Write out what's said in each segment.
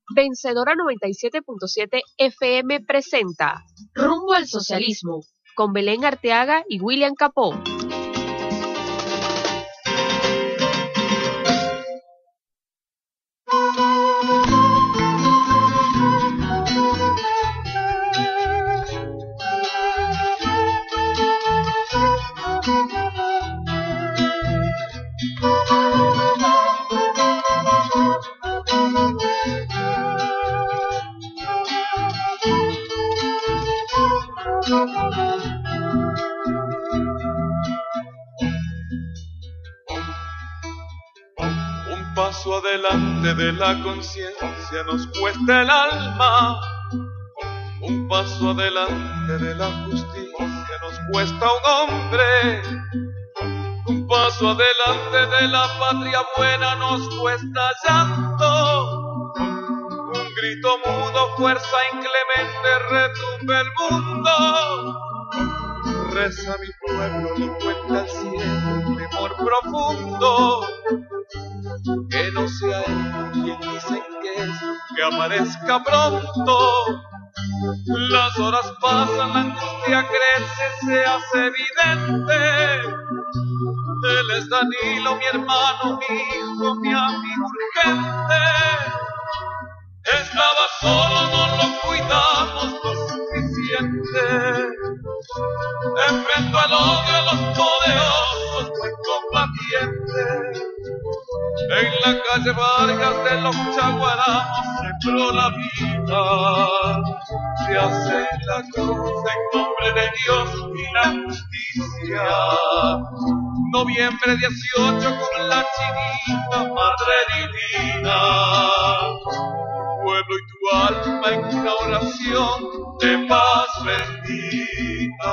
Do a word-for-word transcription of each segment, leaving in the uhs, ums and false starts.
Vencedora noventa y siete punto siete F M presenta Rumbo al Socialismo con Belén Arteaga y William Capó. Un paso adelante de la conciencia nos cuesta el alma. Un paso adelante de la justicia nos cuesta un hombre. Un paso adelante de la patria buena nos cuesta llanto. Un grito mudo, fuerza inclemente, retumba el mundo. Reza mi pueblo, ni cuenta al cielo, temor profundo. Que no sea él quien dicen que es, que aparezca pronto. Las horas pasan, la angustia crece, se hace evidente. Él es Danilo, mi hermano, mi hijo, mi amigo urgente. Estaba solo, no lo cuidamos lo suficiente. Enfrento al odio a los poderosos, buen combatiente. En la calle Vargas de los Chaguaramos sembró la vida. Se hace la cruz en nombre de Dios y la justicia. Noviembre dieciocho con la chinita, Madre Divina. Tu pueblo y tu alma en una oración de paz bendita.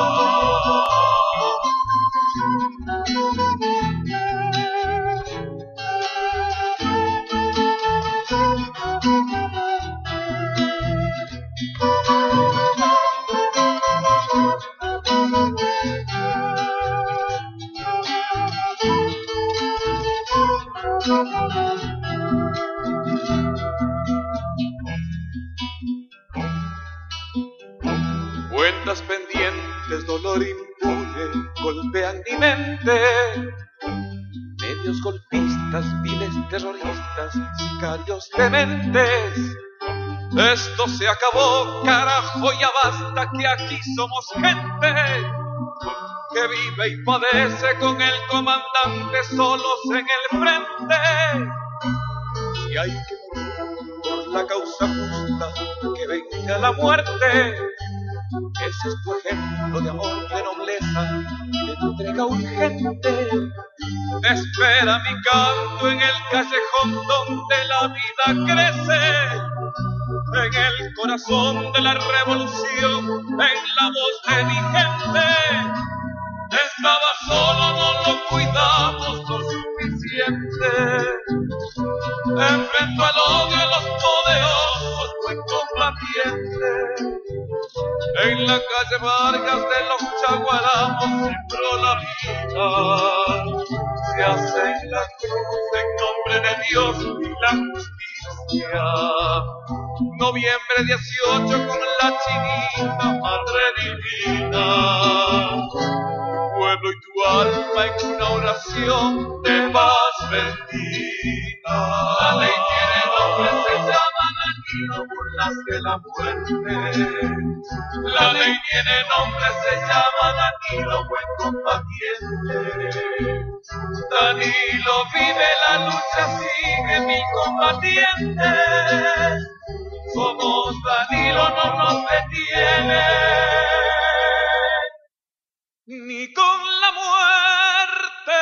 Cuentas pendientes, dolor impune, golpean mi mente. Medios golpistas, viles terroristas, sicarios dementes. Esto se acabó, carajo, ya basta, que aquí somos gente que vive y padece con el comandante solos en el frente. Si hay que morir por la causa justa, que venga la muerte. Ese es tu ejemplo de amor, de nobleza, de tu entrega urgente. Espera mi canto en el callejón donde la vida crece. En el corazón de la revolución, en la voz de mi gente. Estaba solo, no lo cuidamos lo suficiente. Enfrento al odio a los poderosos, buen combatiente. En la calle Vargas de los Chaguaramos sembró la vida. Se hace la cruz en nombre de Dios y la justicia. Noviembre dieciocho con la chinita, Madre Divina. Tu pueblo y tu alma en una oración de paz bendita. La ley tiene nombre, se llama Danilo, burlaste la muerte. La ley tiene nombre, se llama Danilo, buen combatiente. Danilo vive la lucha, sigue mi combatiente. Somos Danilo, no nos detiene ni con la muerte.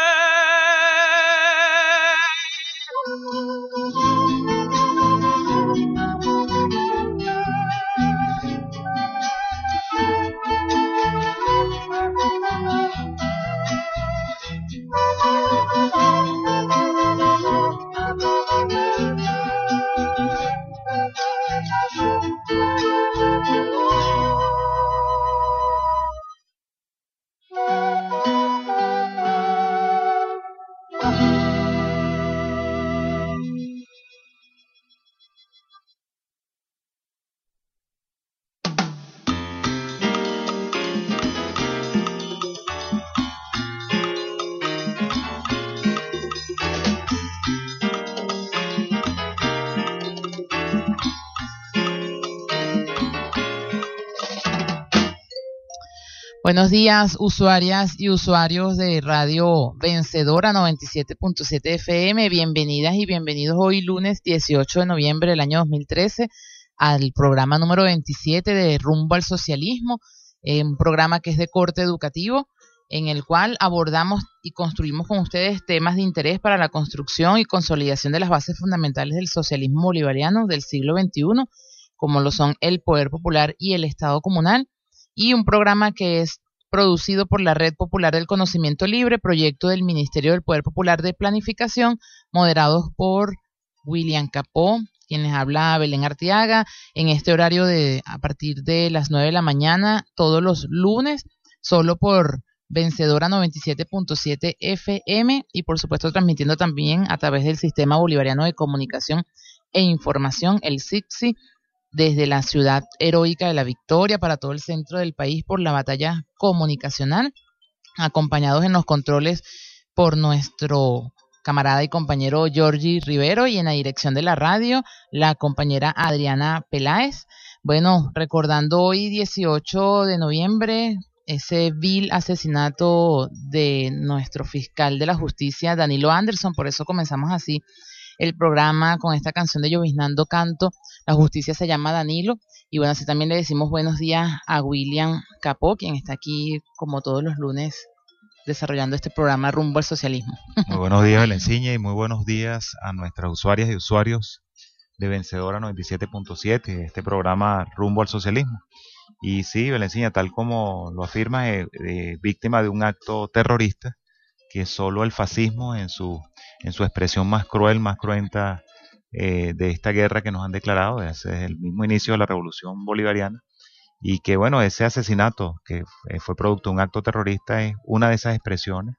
Buenos días, usuarias y usuarios de Radio Vencedora noventa y siete punto siete F M. Bienvenidas y bienvenidos hoy lunes dieciocho de noviembre del año dos mil trece al programa número veintisiete de Rumbo al Socialismo, eh, un programa que es de corte educativo, en el cual abordamos y construimos con ustedes temas de interés para la construcción y consolidación de las bases fundamentales del socialismo bolivariano del siglo veintiuno, como lo son el poder popular y el Estado comunal, y un programa que es producido por la Red Popular del Conocimiento Libre, proyecto del Ministerio del Poder Popular de Planificación, moderados por William Capó, quien les habla Belén Arteaga, en este horario de a partir de las nueve de la mañana, todos los lunes, solo por Vencedora noventa y siete punto siete F M, y por supuesto transmitiendo también a través del Sistema Bolivariano de Comunicación e Información, el S I C S I, desde la ciudad heroica de La Victoria para todo el centro del país por la batalla comunicacional, acompañados en los controles por nuestro camarada y compañero Georgie Rivero, y en la dirección de la radio, la compañera Adriana Peláez. Bueno, recordando hoy dieciocho de noviembre, ese vil asesinato de nuestro fiscal de la justicia, Danilo Anderson, por eso comenzamos así el programa con esta canción de Lloviznando Canto, La Justicia se llama Danilo, y bueno, así también le decimos buenos días a William Capó, quien está aquí como todos los lunes desarrollando este programa Rumbo al Socialismo. Muy buenos días, Belenciña, y muy buenos días a nuestras usuarias y usuarios de Vencedora noventa y siete punto siete, este programa Rumbo al Socialismo. Y sí, Belenciña, tal como lo afirma, es eh, víctima de un acto terrorista que solo el fascismo en su en su expresión más cruel, más cruenta eh, de esta guerra que nos han declarado desde el mismo inicio de la Revolución Bolivariana, y que bueno, ese asesinato que fue, fue producto de un acto terrorista es una de esas expresiones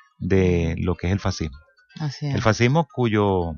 de lo que es el fascismo. Así es. El fascismo cuyo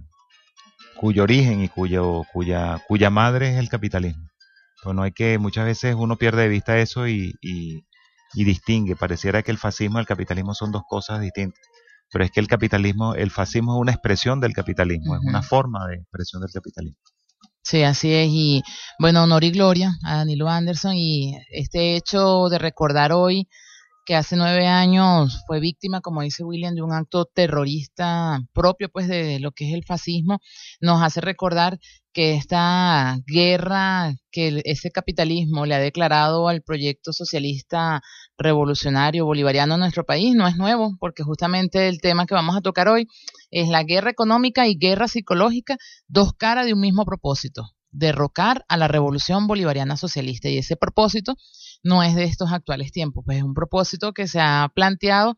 cuyo origen y cuyo cuya cuya madre es el capitalismo. Pues no hay que, muchas veces uno pierde de vista eso y, y y distingue, pareciera que el fascismo y el capitalismo son dos cosas distintas, pero es que el capitalismo, el fascismo es una expresión del capitalismo, uh-huh. es una forma de expresión del capitalismo. Sí, así es, y bueno, honor y gloria a Danilo Anderson, y este hecho de recordar hoy que hace nueve años fue víctima, como dice William, de un acto terrorista propio pues de lo que es el fascismo, nos hace recordar que esta guerra que ese capitalismo le ha declarado al proyecto socialista revolucionario bolivariano en nuestro país no es nuevo, porque justamente el tema que vamos a tocar hoy es la guerra económica y guerra psicológica, dos caras de un mismo propósito: derrocar a la revolución bolivariana socialista. Y ese propósito no es de estos actuales tiempos, pues es un propósito que se ha planteado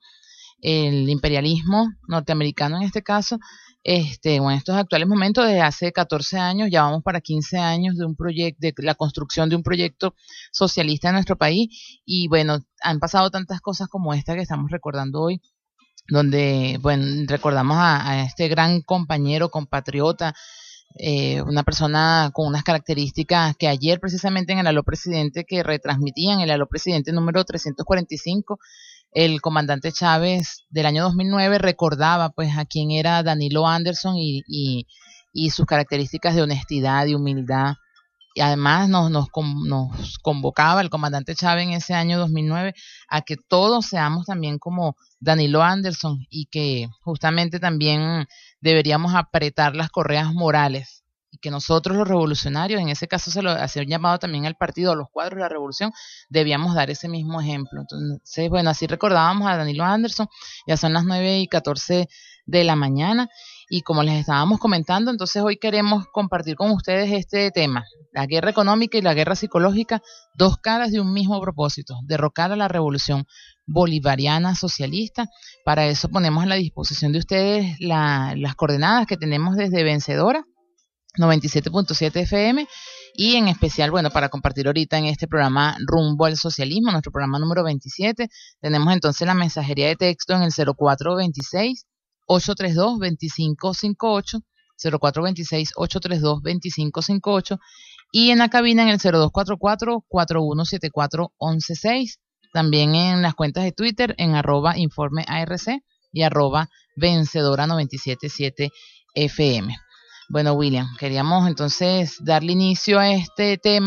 el imperialismo norteamericano en este caso, este, o en estos actuales momentos desde hace catorce años, ya vamos para quince años de un proyecto, de la construcción de un proyecto socialista en nuestro país, y bueno, han pasado tantas cosas como esta que estamos recordando hoy, donde, bueno, recordamos a, a este gran compañero, compatriota, Eh, una persona con unas características que ayer precisamente en el Aló Presidente que retransmitían, el Aló Presidente número trescientos cuarenta y cinco, el comandante Chávez del año dos mil nueve recordaba pues a quién era Danilo Anderson y, y, y sus características de honestidad y humildad, y además nos, nos, nos convocaba el comandante Chávez en ese año dos mil nueve a que todos seamos también como Danilo Anderson, y que justamente también deberíamos apretar las correas morales, y que nosotros los revolucionarios, en ese caso se lo hacía un llamado también al partido, a los cuadros de la revolución, debíamos dar ese mismo ejemplo. Entonces, bueno, así recordábamos a Danilo Anderson. Ya son las nueve y catorce de la mañana, y como les estábamos comentando, entonces hoy queremos compartir con ustedes este tema: la guerra económica y la guerra psicológica, dos caras de un mismo propósito: derrocar a la revolución bolivariana socialista. Para eso ponemos a la disposición de ustedes la, las coordenadas que tenemos desde Vencedora noventa y siete punto siete F M, y en especial, bueno, para compartir ahorita en este programa Rumbo al Socialismo, nuestro programa número veintisiete, tenemos entonces la mensajería de texto en el cero cuatro veintiséis, ocho treinta y dos, veinticinco cincuenta y ocho, cero cuatro veintiséis, ocho treinta y dos, veinticinco cincuenta y ocho, y en la cabina en el cero dos cuatro cuatro, cuatro uno siete cuatro, once seis, también en las cuentas de Twitter en arroba informe A R C y arroba vencedora noventa y siete punto siete F M. Bueno, William, queríamos entonces darle inicio a este tema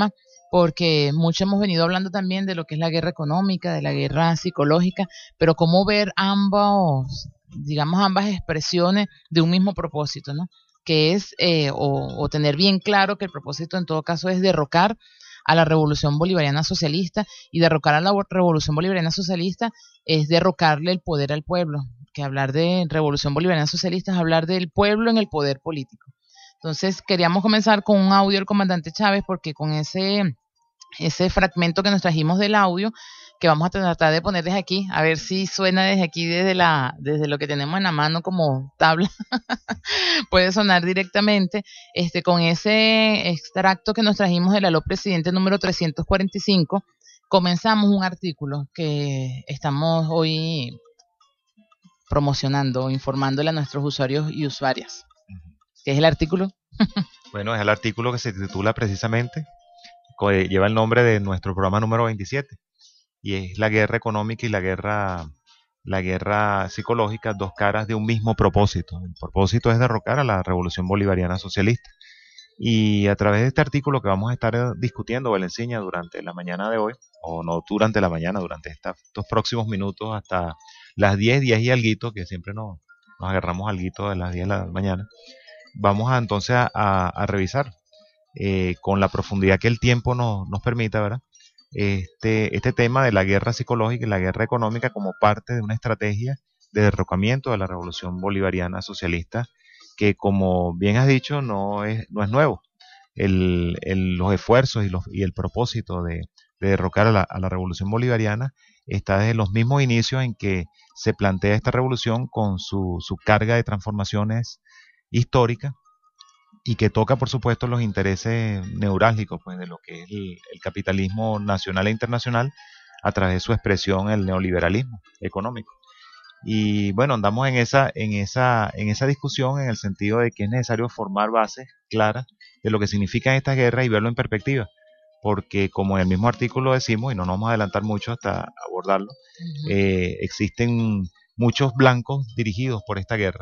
porque mucho hemos venido hablando también de lo que es la guerra económica, de la guerra psicológica, pero cómo ver ambos, digamos, ambas expresiones de un mismo propósito, ¿no? Que es, eh, o, o tener bien claro que el propósito en todo caso es derrocar a la Revolución Bolivariana Socialista, y derrocar a la Revolución Bolivariana Socialista es derrocarle el poder al pueblo, que hablar de Revolución Bolivariana Socialista es hablar del pueblo en el poder político. Entonces queríamos comenzar con un audio del comandante Chávez, porque con ese, ese fragmento que nos trajimos del audio, que vamos a tratar de poner desde aquí, a ver si suena desde aquí, desde la, desde lo que tenemos en la mano como tabla, puede sonar directamente, este, con ese extracto que nos trajimos del Aló Presidente número trescientos cuarenta y cinco, comenzamos un artículo que estamos hoy promocionando, informándole a nuestros usuarios y usuarias. ¿Qué es el artículo? Bueno, es el artículo que se titula precisamente, lleva el nombre de nuestro programa número veintisiete, y es la guerra económica y la guerra, la guerra psicológica, dos caras de un mismo propósito. El propósito es derrocar a la Revolución Bolivariana Socialista. Y a través de este artículo que vamos a estar discutiendo, Belensiña, durante la mañana de hoy, o no durante la mañana, durante esta, estos próximos minutos hasta las diez, diez y alguito, que siempre nos, nos agarramos alguito de las diez de la mañana, vamos a entonces a, a, a revisar eh, con la profundidad que el tiempo nos, nos permita, ¿verdad? Este, este tema de la guerra psicológica y la guerra económica como parte de una estrategia de derrocamiento de la Revolución Bolivariana Socialista, que, como bien has dicho, no es, no es nuevo. El, el, los esfuerzos y, los, y el propósito de, de derrocar a la, a la Revolución Bolivariana está desde los mismos inicios en que se plantea esta revolución, con su, su carga de transformaciones históricas, y que toca, por supuesto, los intereses neurálgicos, pues, de lo que es el, el capitalismo nacional e internacional, a través de su expresión, el neoliberalismo económico. Y bueno, andamos en esa, en esa, en esa discusión, en el sentido de que es necesario formar bases claras de lo que significan estas guerras y verlo en perspectiva, porque, como en el mismo artículo decimos, y no nos vamos a adelantar mucho hasta abordarlo, uh-huh. eh, existen muchos blancos dirigidos por esta guerra,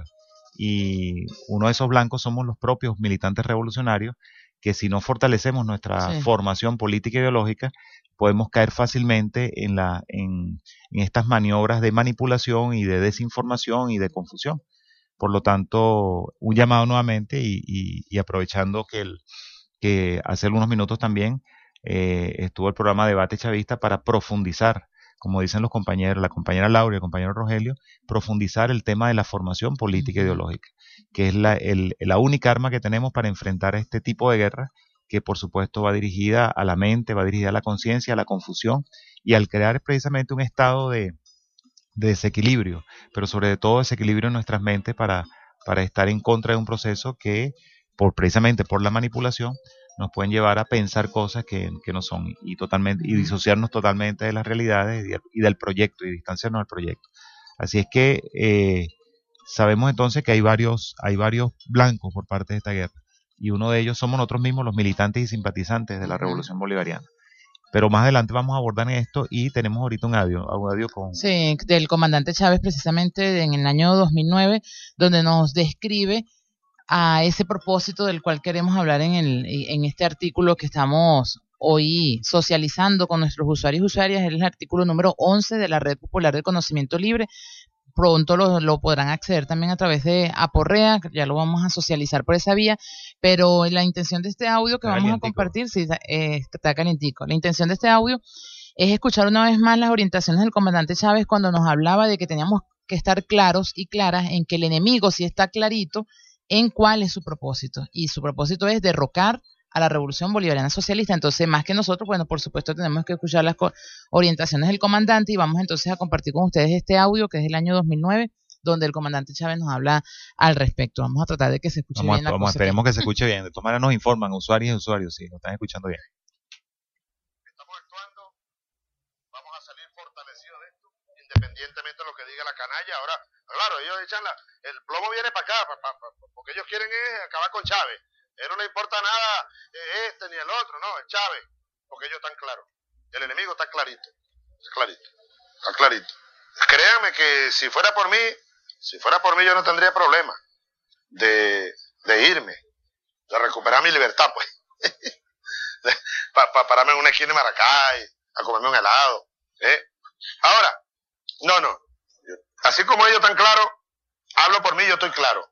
y uno de esos blancos somos los propios militantes revolucionarios, que si no fortalecemos nuestra sí. formación política y ideológica, podemos caer fácilmente en, la, en, en estas maniobras de manipulación y de desinformación y de confusión. Por lo tanto, un llamado nuevamente, y, y, y aprovechando que, el, que hace algunos minutos también eh, estuvo el programa Debate Chavista para profundizar, como dicen los compañeros, la compañera Laura y el compañero Rogelio, profundizar el tema de la formación política e ideológica, que es la, el, la única arma que tenemos para enfrentar este tipo de guerra, que por supuesto va dirigida a la mente, va dirigida a la conciencia, a la confusión, y al crear precisamente un estado de, de desequilibrio, pero sobre todo desequilibrio en nuestras mentes, para, para estar en contra de un proceso que, por precisamente por la manipulación, nos pueden llevar a pensar cosas que, que no son, y totalmente y disociarnos totalmente de las realidades y, y del proyecto, y distanciarnos del proyecto. Así es que eh, sabemos entonces que hay varios, hay varios blancos por parte de esta guerra, y uno de ellos somos nosotros mismos, los militantes y simpatizantes de la Revolución Bolivariana. Pero más adelante vamos a abordar esto, y tenemos ahorita un audio, un audio con... Sí, del comandante Chávez, precisamente en el año dos mil nueve, donde nos describe a ese propósito del cual queremos hablar en, el, en este artículo que estamos hoy socializando con nuestros usuarios y usuarias. Es el artículo número once de la Red Popular del Conocimiento Libre. Pronto lo, lo podrán acceder también a través de Aporrea, ya lo vamos a socializar por esa vía, pero la intención de este audio que está vamos calientico. a compartir, sí, eh, está calientico. La intención de este audio es escuchar una vez más las orientaciones del comandante Chávez, cuando nos hablaba de que teníamos que estar claros y claras en que el enemigo sí está clarito en cuál es su propósito, y su propósito es derrocar a la Revolución Bolivariana Socialista. Entonces, más que nosotros, bueno, por supuesto tenemos que escuchar las orientaciones del comandante, y vamos entonces a compartir con ustedes este audio, que es del año dos mil nueve, donde el comandante Chávez nos habla al respecto. Vamos a tratar de que se escuche vamos bien a, la vamos, cosa. Esperemos que se escuche bien. De todas maneras nos informan, usuarios y usuarios, sí, lo están escuchando bien. Estamos actuando, vamos a salir fortalecidos de esto, independientemente de lo que diga la canalla. Ahora, claro, ellos echan la... El plomo viene para acá, pa, pa, pa, porque ellos quieren es acabar con Chávez. A él no le importa nada este ni el otro, no, es Chávez, porque ellos están claros. El enemigo está clarito, es clarito, está clarito. Créanme que si fuera por mí, si fuera por mí yo no tendría problema de, de irme, de recuperar mi libertad, pues. Para pa pararme en una esquina de Maracay, a comerme un helado. ¿eh? Ahora, no, no. Así como ellos están claros, hablo por mí, yo estoy claro.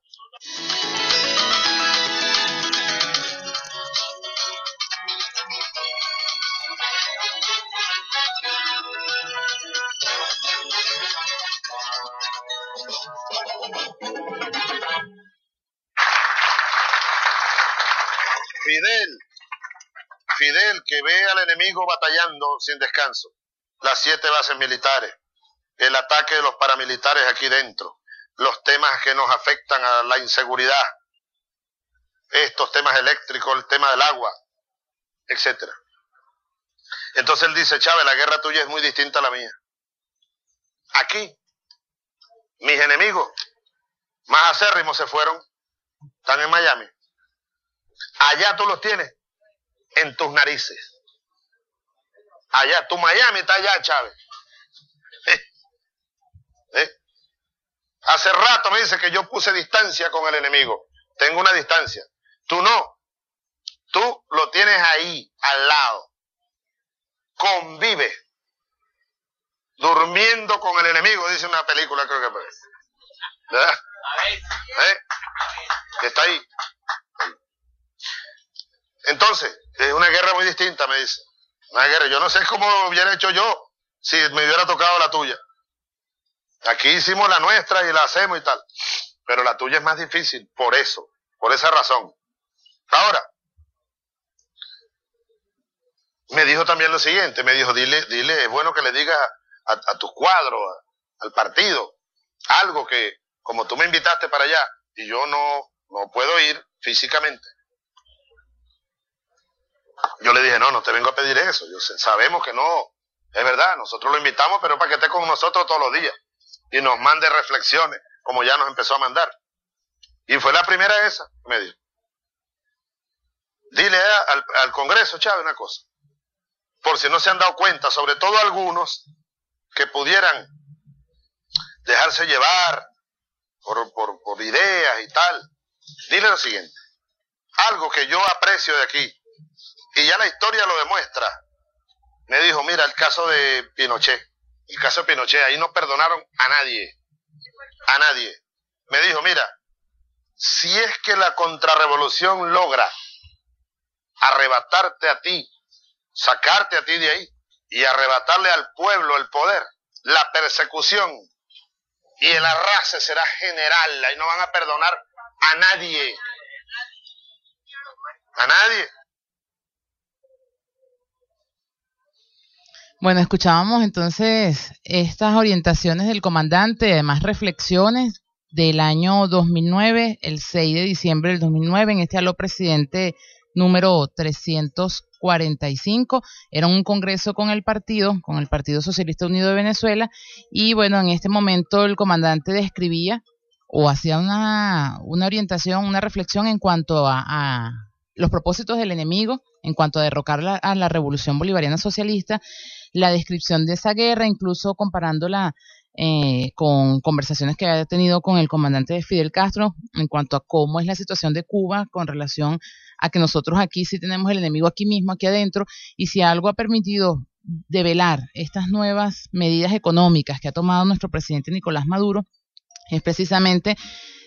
Fidel, Fidel que ve al enemigo batallando sin descanso, las siete bases militares, el ataque de los paramilitares aquí dentro, los temas que nos afectan a la inseguridad, estos temas eléctricos, el tema del agua, etcétera. Entonces él dice, Chávez, la guerra tuya es muy distinta a la mía. Aquí, mis enemigos más acérrimos se fueron, están en Miami. Allá tú los tienes en tus narices. Allá, tu Miami está allá, Chávez. ¿Eh? ¿Eh? Hace rato me dice que yo puse distancia con el enemigo. Tengo una distancia. Tú no. Tú lo tienes ahí, al lado. Convive. Durmiendo con el enemigo, dice una película, creo que parece. ¿Verdad? ¿Eh? Está ahí. Entonces, es una guerra muy distinta, me dice. Una guerra. Yo no sé cómo hubiera hecho yo si me hubiera tocado la tuya. Aquí hicimos la nuestra y la hacemos y tal. Pero la tuya es más difícil, por eso, por esa razón. Ahora, me dijo también lo siguiente, me dijo, dile, dile, es bueno que le digas a, a tus cuadros, a, al partido, algo que, como tú me invitaste para allá, y yo no, no puedo ir físicamente. Yo le dije, no, no te vengo a pedir eso, yo sé, sabemos que no, es verdad, nosotros lo invitamos, pero para que esté con nosotros todos los días, y nos mande reflexiones, como ya nos empezó a mandar. Y fue la primera esa, me dijo. Dile al, al Congreso, Chávez, una cosa, por si no se han dado cuenta, sobre todo algunos que pudieran dejarse llevar por, por, por ideas y tal, dile lo siguiente, algo que yo aprecio de aquí, y ya la historia lo demuestra. Me dijo, mira, el caso de Pinochet, el caso de Pinochet, ahí no perdonaron a nadie, a nadie. Me dijo, mira, si es que la contrarrevolución logra arrebatarte a ti, sacarte a ti de ahí, y arrebatarle al pueblo el poder, la persecución y el arrase será general, ahí no van a perdonar a nadie, a nadie. Bueno, escuchábamos entonces estas orientaciones del comandante, además reflexiones del año dos mil nueve, el seis de diciembre del dos mil nueve, en este aló presidente número trescientos cuarenta y cinco. Era un congreso con el partido, con el Partido Socialista Unido de Venezuela, y bueno, en este momento el comandante describía o hacía una, una orientación, una reflexión en cuanto a, a los propósitos del enemigo, en cuanto a derrocar la, a la revolución bolivariana socialista, la descripción de esa guerra, incluso comparándola eh, con conversaciones que había tenido con el comandante Fidel Castro en cuanto a cómo es la situación de Cuba con relación a que nosotros aquí sí tenemos el enemigo aquí mismo, aquí adentro, y si algo ha permitido develar estas nuevas medidas económicas que ha tomado nuestro presidente Nicolás Maduro, es precisamente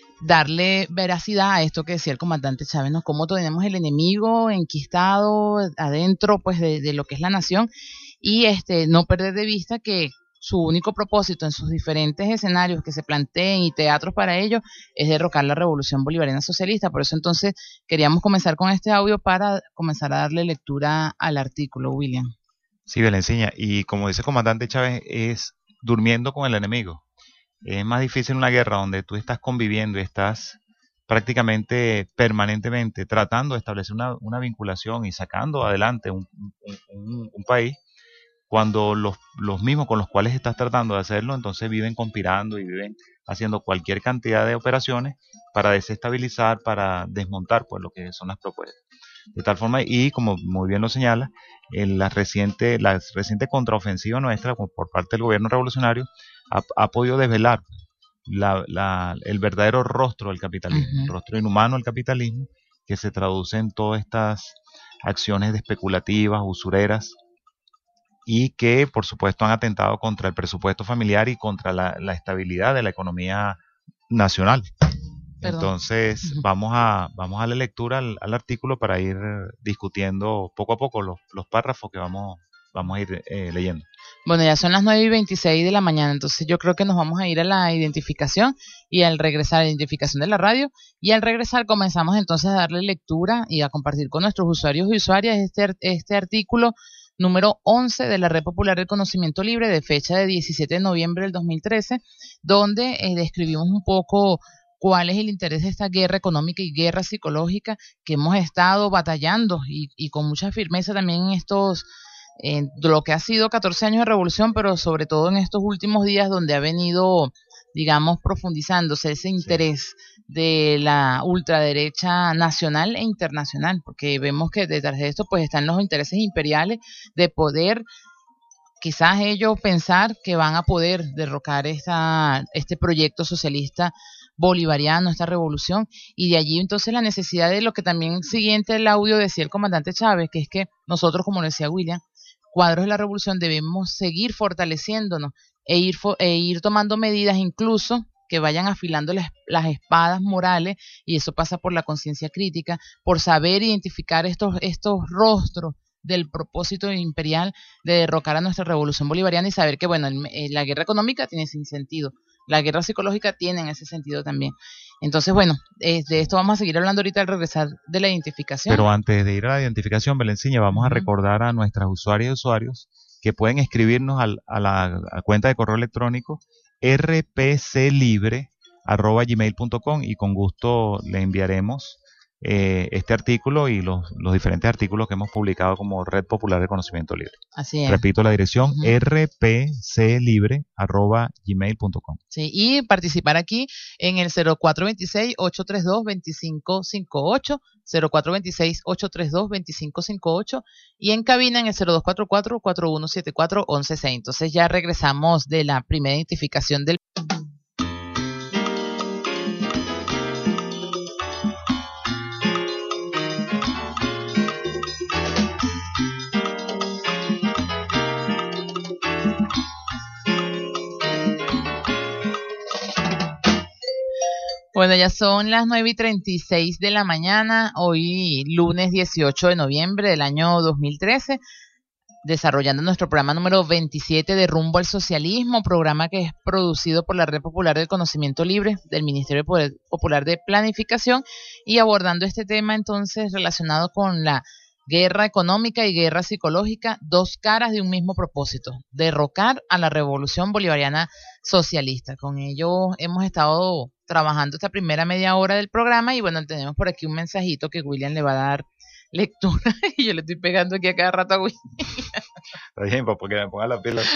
darle veracidad a esto que decía el comandante Chávez, ¿no? Cómo tenemos el enemigo enquistado adentro pues de, de lo que es la nación, y este no perder de vista que su único propósito en sus diferentes escenarios que se planteen y teatros para ello es derrocar la revolución bolivariana socialista. Por eso entonces queríamos comenzar con este audio para comenzar a darle lectura al artículo, William. Sí, Belenciña, y como dice el comandante Chávez, es durmiendo con el enemigo. Es más difícil una guerra donde tú estás conviviendo y estás prácticamente permanentemente tratando de establecer una, una vinculación y sacando adelante un, un, un, un país, cuando los, los mismos con los cuales estás tratando de hacerlo, entonces viven conspirando y viven haciendo cualquier cantidad de operaciones para desestabilizar, para desmontar pues lo que son las propuestas. De tal forma, y como muy bien lo señala, en la reciente, la reciente contraofensiva nuestra por parte del gobierno revolucionario ha, ha podido desvelar la, la, el verdadero rostro del capitalismo, uh-huh. el rostro inhumano del capitalismo, que se traduce en todas estas acciones especulativas, usureras, y que por supuesto han atentado contra el presupuesto familiar y contra la, la estabilidad de la economía nacional. Perdón. Entonces uh-huh. vamos a vamos a la lectura al, al artículo para ir discutiendo poco a poco los, los párrafos que vamos, vamos a ir eh, leyendo. Bueno, ya son las nueve y veintiséis de la mañana, entonces yo creo que nos vamos a ir a la identificación y al regresar a la identificación de la radio, y al regresar comenzamos entonces a darle lectura y a compartir con nuestros usuarios y usuarias este, este artículo número once de la Red Popular del Conocimiento Libre, de fecha de diecisiete de noviembre del dos mil trece, donde eh, describimos un poco cuál es el interés de esta guerra económica y guerra psicológica que hemos estado batallando y, y con mucha firmeza también en estos, en lo que ha sido catorce años de revolución, pero sobre todo en estos últimos días donde ha venido, digamos, profundizándose ese interés sí. de la ultraderecha nacional e internacional, porque vemos que detrás de esto pues están los intereses imperiales de poder, quizás ellos pensar que van a poder derrocar esta, este proyecto socialista bolivariano, esta revolución, y de allí entonces la necesidad de lo que también siguiente el audio decía el comandante Chávez, que es que nosotros, como decía William, cuadros de la revolución, debemos seguir fortaleciéndonos e ir, e ir tomando medidas incluso que vayan afilando las, las espadas morales, y eso pasa por la conciencia crítica, por saber identificar estos, estos rostros del propósito imperial de derrocar a nuestra revolución bolivariana, y saber que bueno, el, la guerra económica tiene ese sentido, la guerra psicológica tiene en ese sentido también. Entonces, bueno, eh, de esto vamos a seguir hablando ahorita al regresar de la identificación. Pero antes de ir a la identificación, Belenciña, vamos uh-huh. a recordar a nuestras usuarias y usuarios que pueden escribirnos al, a la a cuenta de correo electrónico r p c libre arroba gmail punto com, y con gusto le enviaremos eh, este artículo y los, los diferentes artículos que hemos publicado como Red Popular de Conocimiento Libre. Así es. Repito la dirección, uh-huh. r p c libre arroba gmail punto com. Sí, y participar aquí en el cero cuatro dos seis, ocho tres dos, dos cinco cinco ocho, cero cuatro dos seis, ocho tres dos, dos cinco cinco ocho, y en cabina en el cero dos cuatro cuatro, cuatro uno siete cuatro, once seis. Entonces ya regresamos de la primera identificación del... Bueno, ya son las nueve y treinta y seis de la mañana, hoy lunes dieciocho de noviembre del año dos mil trece, desarrollando nuestro programa número veintisiete de Rumbo al Socialismo, programa que es producido por la Red Popular del Conocimiento Libre del Ministerio Popular de Planificación, y abordando este tema entonces relacionado con la guerra económica y guerra psicológica, dos caras de un mismo propósito, derrocar a la revolución bolivariana socialista. Con ello hemos estado trabajando esta primera media hora del programa, y bueno, tenemos por aquí un mensajito que William le va a dar lectura y yo le estoy pegando aquí a cada rato a William. Está bien, porque me ponga la pila.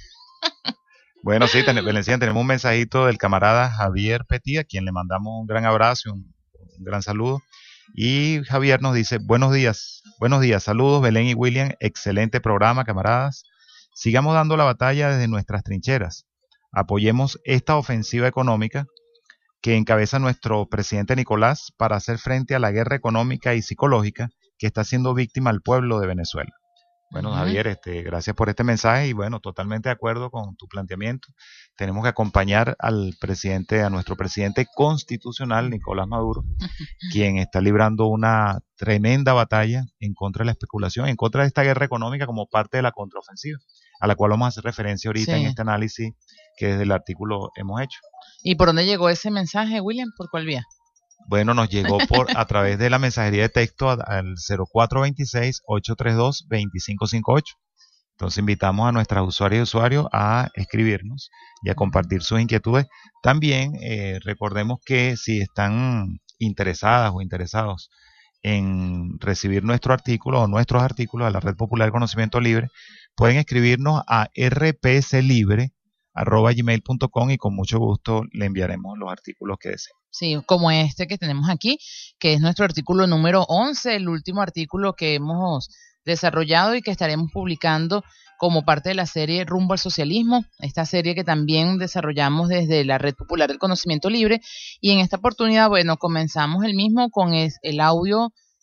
Bueno, sí, ten, tenemos un mensajito del camarada Javier Petit, a quien le mandamos un gran abrazo y un, un gran saludo. Y Javier nos dice: buenos días, buenos días, saludos Belén y William, excelente programa, camaradas. Sigamos dando la batalla desde nuestras trincheras. Apoyemos esta ofensiva económica que encabeza nuestro presidente Nicolás para hacer frente a la guerra económica y psicológica que está siendo víctima al pueblo de Venezuela. Bueno, uh-huh. Javier, este, gracias por este mensaje, y bueno, totalmente de acuerdo con tu planteamiento. Tenemos que acompañar al presidente, a nuestro presidente constitucional, Nicolás Maduro, uh-huh. quien está librando una tremenda batalla en contra de la especulación, en contra de esta guerra económica como parte de la contraofensiva, a la cual vamos a hacer referencia ahorita sí. en este análisis que desde el artículo hemos hecho. ¿Y por dónde llegó ese mensaje, William? ¿Por cuál vía? Bueno, nos llegó por a través de la mensajería de texto al cero cuatro dos seis, ocho tres dos, dos cinco cinco ocho. Entonces invitamos a nuestras usuarias y usuarios a escribirnos y a compartir sus inquietudes. También eh, recordemos que si están interesadas o interesados en recibir nuestro artículo o nuestros artículos a la Red Popular de Conocimiento Libre, pueden escribirnos a r p c libre arroba gmail punto com, y con mucho gusto le enviaremos los artículos que deseen. Sí, como este que tenemos aquí, que es nuestro artículo número once, el último artículo que hemos desarrollado y que estaremos publicando como parte de la serie Rumbo al Socialismo, esta serie que también desarrollamos desde la Red Popular del Conocimiento Libre, y en esta oportunidad, bueno, comenzamos el mismo con el audio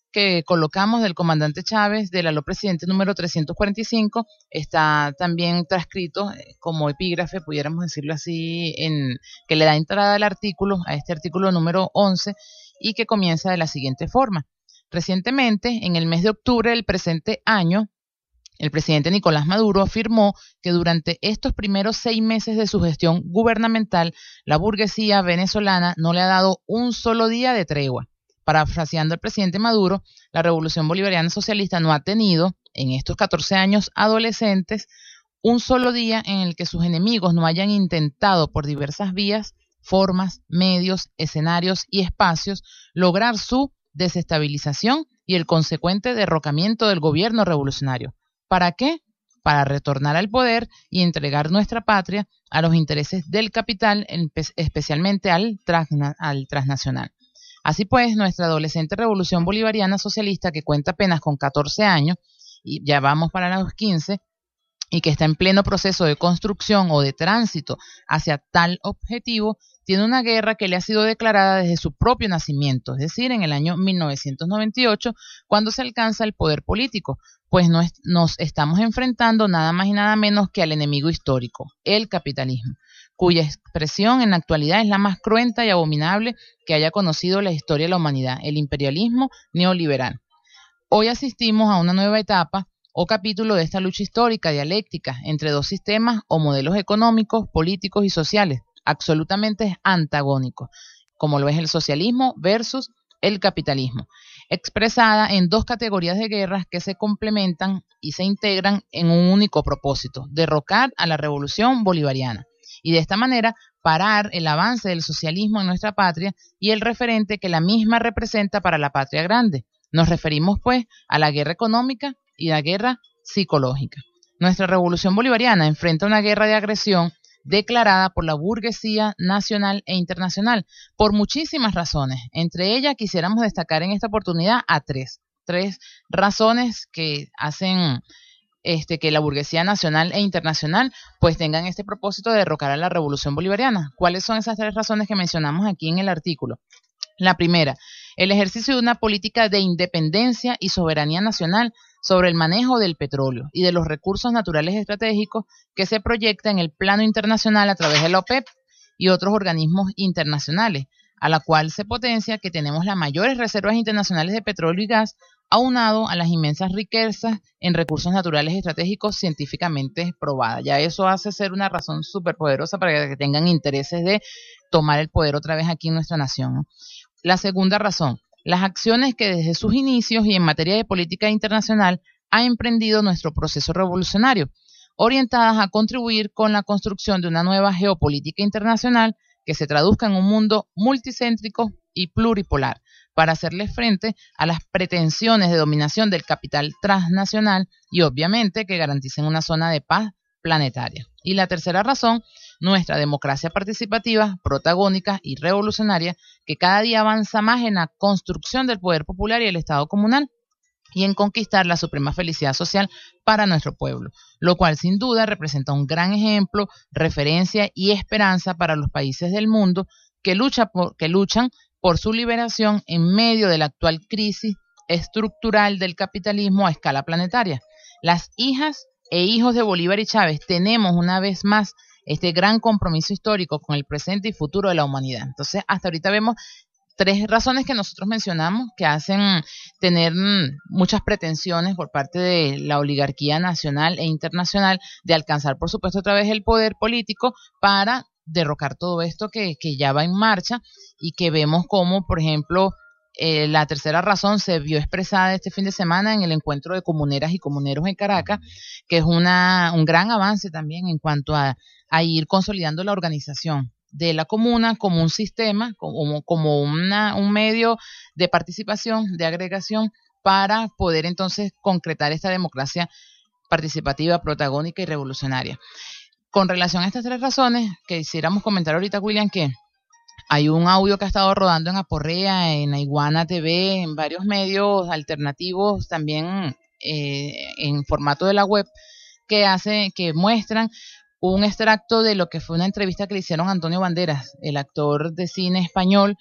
que colocamos del comandante Chávez, del aló presidente número trescientos cuarenta y cinco, está también transcrito como epígrafe, pudiéramos decirlo así, en que le da entrada al artículo, a este artículo número once, y que comienza de la siguiente forma. Recientemente, en el mes de octubre del presente año, el presidente Nicolás Maduro afirmó que durante estos primeros seis meses de su gestión gubernamental, la burguesía venezolana no le ha dado un solo día de tregua. Parafraseando al presidente Maduro, la Revolución Bolivariana Socialista no ha tenido, en estos catorce años adolescentes, un solo día en el que sus enemigos no hayan intentado por diversas vías, formas, medios, escenarios y espacios lograr su desestabilización y el consecuente derrocamiento del gobierno revolucionario. ¿Para qué? Para retornar al poder y entregar nuestra patria a los intereses del capital, especialmente al, transna- al transnacional. Así pues, nuestra adolescente revolución bolivariana socialista, que cuenta apenas con catorce años, y ya vamos para los quince, y que está en pleno proceso de construcción o de tránsito hacia tal objetivo, tiene una guerra que le ha sido declarada desde su propio nacimiento, es decir, en el año mil novecientos noventa y ocho, cuando se alcanza el poder político, pues nos, nos estamos enfrentando nada más y nada menos que al enemigo histórico, el capitalismo, cuya expresión en la actualidad es la más cruenta y abominable que haya conocido la historia de la humanidad, el imperialismo neoliberal. Hoy asistimos a una nueva etapa o capítulo de esta lucha histórica dialéctica entre dos sistemas o modelos económicos, políticos y sociales absolutamente antagónicos, como lo es el socialismo versus el capitalismo, expresada en dos categorías de guerras que se complementan y se integran en un único propósito: derrocar a la revolución bolivariana y de esta manera parar el avance del socialismo en nuestra patria y el referente que la misma representa para la patria grande. Nos referimos pues a la guerra económica y la guerra psicológica. Nuestra revolución bolivariana enfrenta una guerra de agresión declarada por la burguesía nacional e internacional por muchísimas razones. Entre ellas quisiéramos destacar en esta oportunidad a tres, tres razones que hacen este, que la burguesía nacional e internacional pues tengan este propósito de derrocar a la revolución bolivariana. ¿Cuáles son esas tres razones que mencionamos aquí en el artículo? La primera, el ejercicio de una política de independencia y soberanía nacional sobre el manejo del petróleo y de los recursos naturales estratégicos que se proyecta en el plano internacional a través de la OPEP y otros organismos internacionales, a la cual se potencia que tenemos las mayores reservas internacionales de petróleo y gas, aunado a las inmensas riquezas en recursos naturales estratégicos científicamente probadas. Ya eso hace ser una razón súper poderosa para que tengan intereses de tomar el poder otra vez aquí en nuestra nación. La segunda razón, las acciones que desde sus inicios y en materia de política internacional ha emprendido nuestro proceso revolucionario, orientadas a contribuir con la construcción de una nueva geopolítica internacional que se traduzca en un mundo multicéntrico y pluripolar, para hacerle frente a las pretensiones de dominación del capital transnacional y obviamente que garanticen una zona de paz planetaria. Y la tercera razón, nuestra democracia participativa, protagónica y revolucionaria, que cada día avanza más en la construcción del poder popular y el Estado comunal, y en conquistar la suprema felicidad social para nuestro pueblo, lo cual sin duda representa un gran ejemplo, referencia y esperanza para los países del mundo que, lucha por, que luchan por su liberación en medio de la actual crisis estructural del capitalismo a escala planetaria. Las hijas e hijos de Bolívar y Chávez tenemos una vez más este gran compromiso histórico con el presente y futuro de la humanidad. Entonces, hasta ahorita vemos tres razones que nosotros mencionamos que hacen tener muchas pretensiones por parte de la oligarquía nacional e internacional de alcanzar, por supuesto, otra vez el poder político para derrocar todo esto que, que ya va en marcha y que vemos como, por ejemplo, eh, la tercera razón se vio expresada este fin de semana en el encuentro de comuneras y comuneros en Caracas, que es una, un gran avance también en cuanto a, a ir consolidando la organización de la comuna como un sistema, como, como una, un medio de participación, de agregación, para poder entonces concretar esta democracia participativa, protagónica y revolucionaria. Con relación a estas tres razones, que quisiéramos comentar ahorita, William, que hay un audio que ha estado rodando en Aporrea, en Iguana T V, en varios medios alternativos, también eh, en formato de la web, que hace, que muestran un extracto de lo que fue una entrevista que le hicieron a Antonio Banderas, el actor de cine español,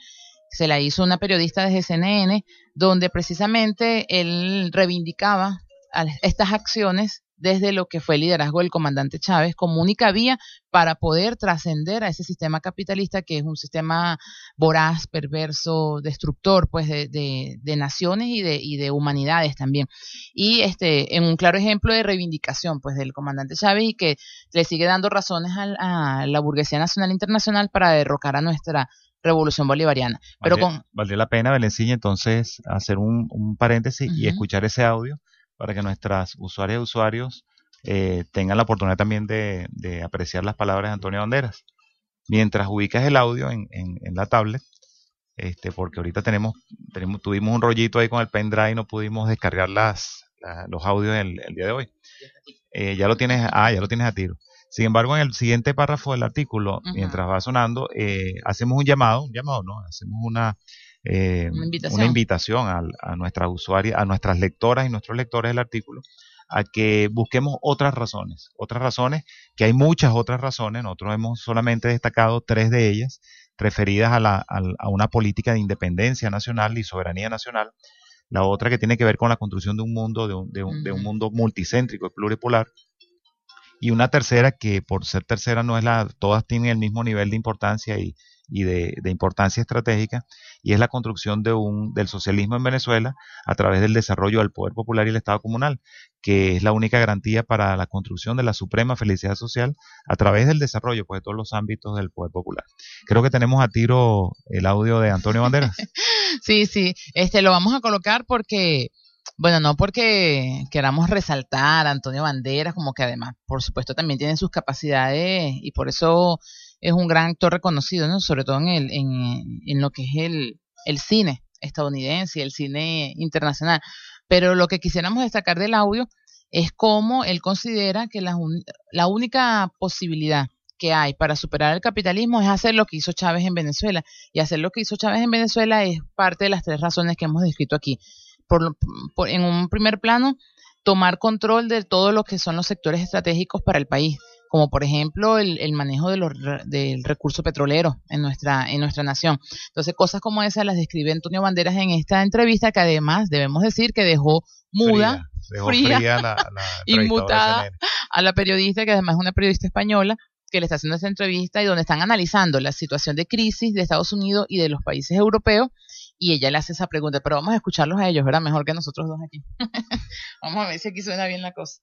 se la hizo una periodista de C N N, donde precisamente él reivindicaba estas acciones desde lo que fue el liderazgo del comandante Chávez como única vía para poder trascender a ese sistema capitalista que es un sistema voraz, perverso, destructor pues de, de, de naciones y de, y de humanidades también. Y este en un claro ejemplo de reivindicación pues del comandante Chávez y que le sigue dando razones a, a la burguesía nacional e internacional para derrocar a nuestra revolución bolivariana. Pero Valdría, con valdría la pena, Belencilla, entonces hacer un, un paréntesis uh-huh. y escuchar ese audio para que nuestras usuarias y usuarios eh, tengan la oportunidad también de, de apreciar las palabras de Antonio Banderas. Mientras ubicas el audio en, en, en la tablet, este, porque ahorita tenemos, tenemos tuvimos un rollito ahí con el pendrive y no pudimos descargar las, la, los audios el, el día de hoy. Eh, ya lo tienes, ah, ya lo tienes a tiro. Sin embargo, en el siguiente párrafo del artículo, uh-huh. mientras va sonando, eh, hacemos un llamado, un llamado, ¿no? Hacemos una Eh, una invitación, una invitación a, a nuestras usuarias, a nuestras lectoras y nuestros lectores del artículo, a que busquemos otras razones, otras razones, que hay muchas otras razones, nosotros hemos solamente destacado tres de ellas, referidas a, la, a, a una política de independencia nacional y soberanía nacional, la otra que tiene que ver con la construcción de un mundo, de un, de un, uh-huh. de un mundo multicéntrico y pluripolar, y una tercera que por ser tercera no es la, todas tienen el mismo nivel de importancia y, y de, de importancia estratégica, y es la construcción de un, del socialismo en Venezuela a través del desarrollo del poder popular y el Estado comunal, que es la única garantía para la construcción de la suprema felicidad social a través del desarrollo pues, de todos los ámbitos del poder popular. Creo que tenemos a tiro el audio de Antonio Banderas. Sí, sí, este lo vamos a colocar porque... Bueno, no porque queramos resaltar a Antonio Banderas, como que además, por supuesto, también tiene sus capacidades y por eso es un gran actor reconocido, ¿no? Sobre todo en el en, en lo que es el, el cine estadounidense y el cine internacional. Pero lo que quisiéramos destacar del audio es cómo él considera que la, un, la única posibilidad que hay para superar el capitalismo es hacer lo que hizo Chávez en Venezuela. Y hacer lo que hizo Chávez en Venezuela es parte de las tres razones que hemos descrito aquí. Por, por, en un primer plano, tomar control de todo lo que son los sectores estratégicos para el país, como por ejemplo el, el manejo de los, del recurso petrolero en nuestra, en nuestra nación. Entonces, cosas como esas las describe Antonio Banderas en esta entrevista, que además debemos decir que dejó muda, fría, dejó fría, fría la, la inmutada a la periodista, que además es una periodista española, que le está haciendo esta entrevista y donde están analizando la situación de crisis de Estados Unidos y de los países europeos, y ella le hace esa pregunta, pero vamos a escucharlos a ellos, ¿verdad? Mejor que nosotros dos aquí. Vamos a ver si aquí suena bien la cosa.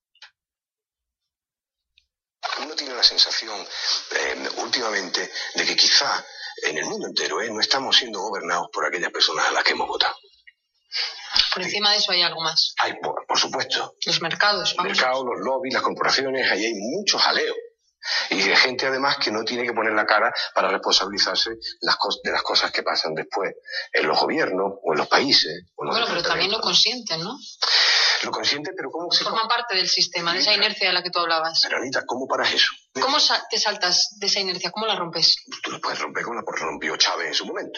Uno tiene la sensación eh, últimamente de que quizá en el mundo entero eh, no estamos siendo gobernados por aquellas personas a las que hemos votado. Por encima de eso hay algo más. Hay, por, por supuesto. Los mercados. Los mercados, los lobbies, las corporaciones, ahí hay mucho jaleo. Y de gente además que no tiene que poner la cara para responsabilizarse las cos- de las cosas que pasan después en los gobiernos o en los países. O en los bueno, pero también lo consienten, ¿no? Lo consiente, pero ¿cómo se... Forma parte del sistema, de esa inercia de la que tú hablabas. Pero Anita, ¿cómo paras eso? ¿Cómo sa- te saltas de esa inercia? ¿Cómo la rompes? Tú lo puedes romper como la rompió Chávez en su momento.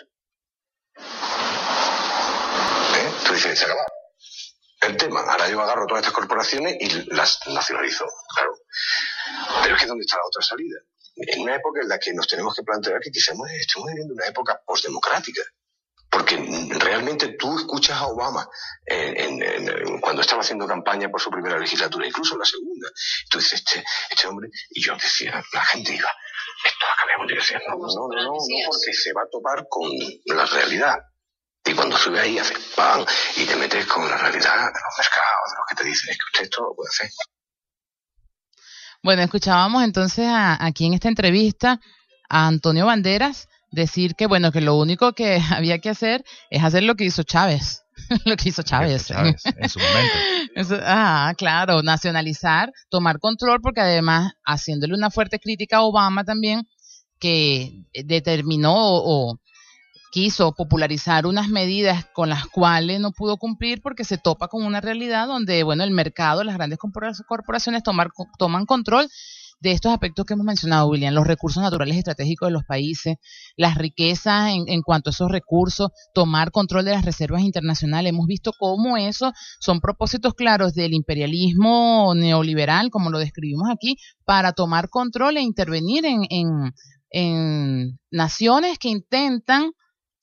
¿Eh? Tú dices, se acaba el tema. Ahora yo agarro todas estas corporaciones y las nacionalizo, claro. Pero es que ¿dónde está la otra salida? En una época en la que nos tenemos que plantear que quizás estamos viviendo una época postdemocrática. Porque realmente tú escuchas a Obama en, en, en, cuando estaba haciendo campaña por su primera legislatura, incluso en la segunda. Tú dices, este, este hombre, y yo decía, la gente iba, esto acabamos de decir, no, no, no, no, no, porque se va a topar con la realidad. Y cuando sube ahí, haces ¡pam! Y te metes con la realidad de los mercados, de los que te dicen, es que usted esto lo puede hacer. Bueno, escuchábamos entonces a, aquí en esta entrevista a Antonio Banderas decir que, bueno, que lo único que había que hacer es hacer lo que hizo Chávez. Lo que hizo Chávez. Chávez en su momento. Eso, ah, claro, nacionalizar, tomar control, porque además, haciéndole una fuerte crítica a Obama también, que determinó o, o quiso popularizar unas medidas con las cuales no pudo cumplir porque se topa con una realidad donde, bueno, el mercado, las grandes corporaciones tomar, toman control de estos aspectos que hemos mencionado, William, los recursos naturales estratégicos de los países, las riquezas en, en cuanto a esos recursos, tomar control de las reservas internacionales. Hemos visto cómo eso son propósitos claros del imperialismo neoliberal, como lo describimos aquí, para tomar control e intervenir en, en, en naciones que intentan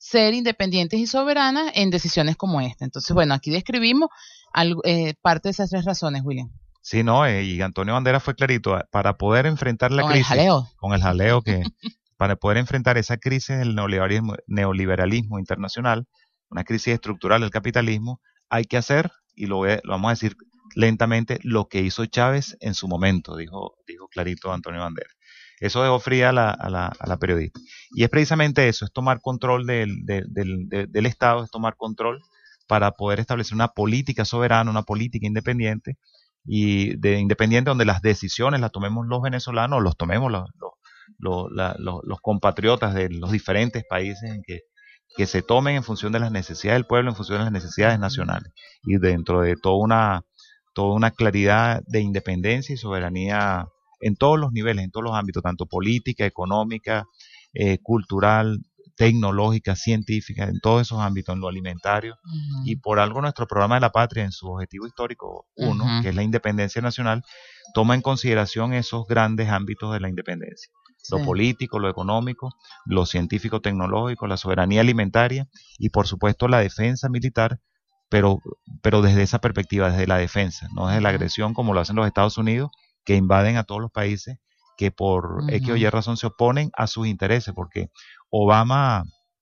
ser independientes y soberanas en decisiones como esta. Entonces, bueno, aquí describimos algo, eh, parte de esas tres razones, William. Sí, no, eh, y Antonio Banderas fue clarito, para poder enfrentar la Con crisis. el jaleo. Con el jaleo que... para poder enfrentar esa crisis del neoliberalismo, neoliberalismo internacional, una crisis estructural del capitalismo, hay que hacer, y lo, voy a, lo vamos a decir lentamente, lo que hizo Chávez en su momento, dijo, dijo clarito Antonio Banderas. Eso dejó fría a la, a, la, a la periodista. Y es precisamente eso, es tomar control del, del, del, del, del Estado, es tomar control para poder establecer una política soberana, una política independiente, y de independiente donde las decisiones las tomemos los venezolanos, los tomemos los, los Los, la, los, los compatriotas de los diferentes países en que, que se tomen en función de las necesidades del pueblo, en función de las necesidades nacionales y dentro de toda una, toda una claridad de independencia y soberanía en todos los niveles, en todos los ámbitos, tanto política, económica, eh, cultural, tecnológica, científica, en todos esos ámbitos, en lo alimentario. Uh-huh. Y por algo nuestro programa de la patria, en su objetivo histórico uno, uh-huh. que es la independencia nacional, toma en consideración esos grandes ámbitos de la independencia. Lo sí. político, lo económico, lo científico tecnológico, la soberanía alimentaria y por supuesto la defensa militar, pero, pero desde esa perspectiva, desde la defensa, no desde la agresión como lo hacen los Estados Unidos, que invaden a todos los países que por uh-huh. X o Y razón se oponen a sus intereses, porque Obama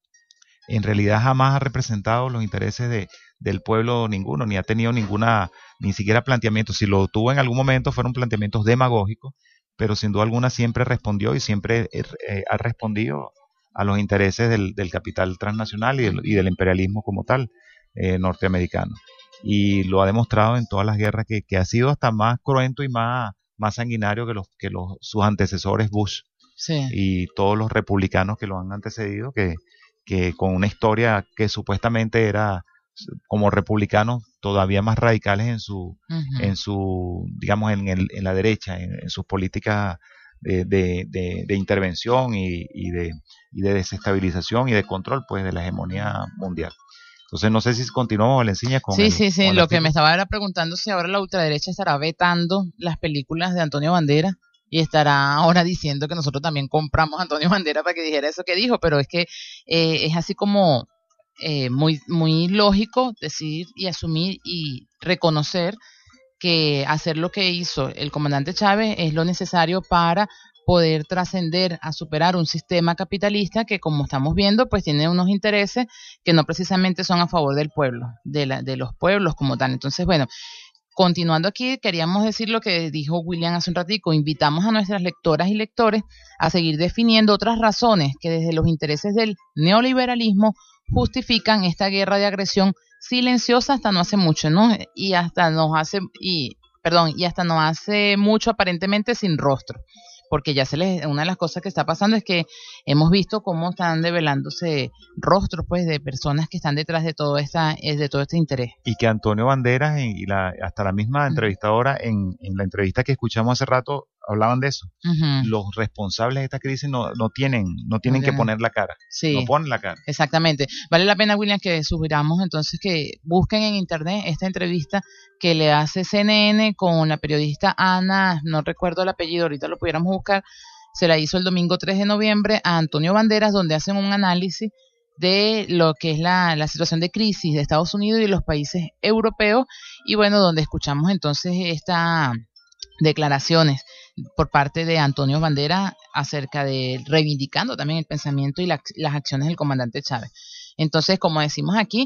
en realidad jamás ha representado los intereses de, del pueblo ninguno, ni ha tenido ninguna, ni siquiera planteamiento. Si lo tuvo en algún momento fueron planteamientos demagógicos, pero sin duda alguna siempre respondió y siempre eh, ha respondido a los intereses del, del capital transnacional y del, y del imperialismo como tal eh, norteamericano. Y lo ha demostrado en todas las guerras que, que ha sido hasta más cruento y más, más sanguinario que, los, que los, sus antecesores Bush sí. y todos los republicanos que lo han antecedido, que, que con una historia que supuestamente era como republicanos todavía más radicales en su, uh-huh. en su digamos, en, el, en la derecha, en, en sus políticas de, de, de, de intervención y, y, de, y de desestabilización y de control, pues, de la hegemonía mundial. Entonces, no sé si continuamos, le enseña con Sí, el, sí, sí, con lo que me estaba era preguntando si ahora la ultraderecha estará vetando las películas de Antonio Banderas y estará ahora diciendo que nosotros también compramos a Antonio Banderas para que dijera eso que dijo, pero es que eh, es así como Eh, muy, muy lógico decir y asumir y reconocer que hacer lo que hizo el comandante Chávez es lo necesario para poder trascender a superar un sistema capitalista que, como estamos viendo, pues tiene unos intereses que no precisamente son a favor del pueblo, de, la, de los pueblos como tal. Entonces, bueno, continuando aquí, queríamos decir lo que dijo William hace un ratico, invitamos a nuestras lectoras y lectores a seguir definiendo otras razones que desde los intereses del neoliberalismo justifican esta guerra de agresión silenciosa hasta no hace mucho, ¿no? Y hasta nos hace, y, perdón, y hasta no hace mucho aparentemente sin rostro, porque ya se les, una de las cosas que está pasando es que hemos visto cómo están develándose rostros, pues, de personas que están detrás de todo esta, de todo este interés. Y que Antonio Banderas y la, hasta la misma entrevistadora en, en la entrevista que escuchamos hace rato hablaban de eso. Uh-huh. Los responsables de esta crisis no, no tienen, no tienen okay. que poner la cara. Sí, no ponen la cara. Exactamente. Vale la pena, William, que subiramos entonces, que busquen en internet esta entrevista que le hace C N N con la periodista Ana, no recuerdo el apellido, ahorita lo pudiéramos buscar, se la hizo el domingo tres de noviembre a Antonio Banderas, donde hacen un análisis de lo que es la, la situación de crisis de Estados Unidos y de los países europeos, y bueno, donde escuchamos entonces estas declaraciones por parte de Antonio Banderas acerca de reivindicando también el pensamiento y la, las acciones del comandante Chávez. Entonces, como decimos aquí,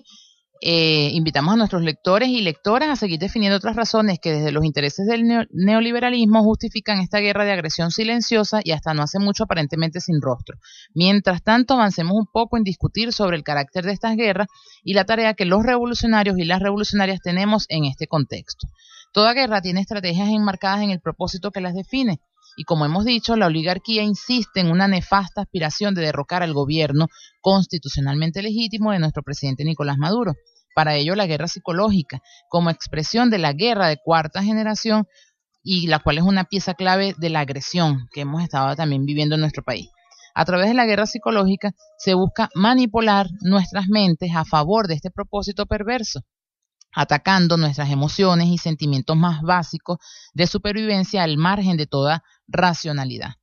eh, invitamos a nuestros lectores y lectoras a seguir definiendo otras razones que desde los intereses del neoliberalismo justifican esta guerra de agresión silenciosa y hasta no hace mucho aparentemente sin rostro. Mientras tanto, avancemos un poco en discutir sobre el carácter de estas guerras y la tarea que los revolucionarios y las revolucionarias tenemos en este contexto. Toda guerra tiene estrategias enmarcadas en el propósito que las define, y como hemos dicho, la oligarquía insiste en una nefasta aspiración de derrocar al gobierno constitucionalmente legítimo de nuestro presidente Nicolás Maduro. Para ello, la guerra psicológica, como expresión de la guerra de cuarta generación, y la cual es una pieza clave de la agresión que hemos estado también viviendo en nuestro país. A través de la guerra psicológica se busca manipular nuestras mentes a favor de este propósito perverso, atacando nuestras emociones y sentimientos más básicos de supervivencia al margen de toda racionalidad.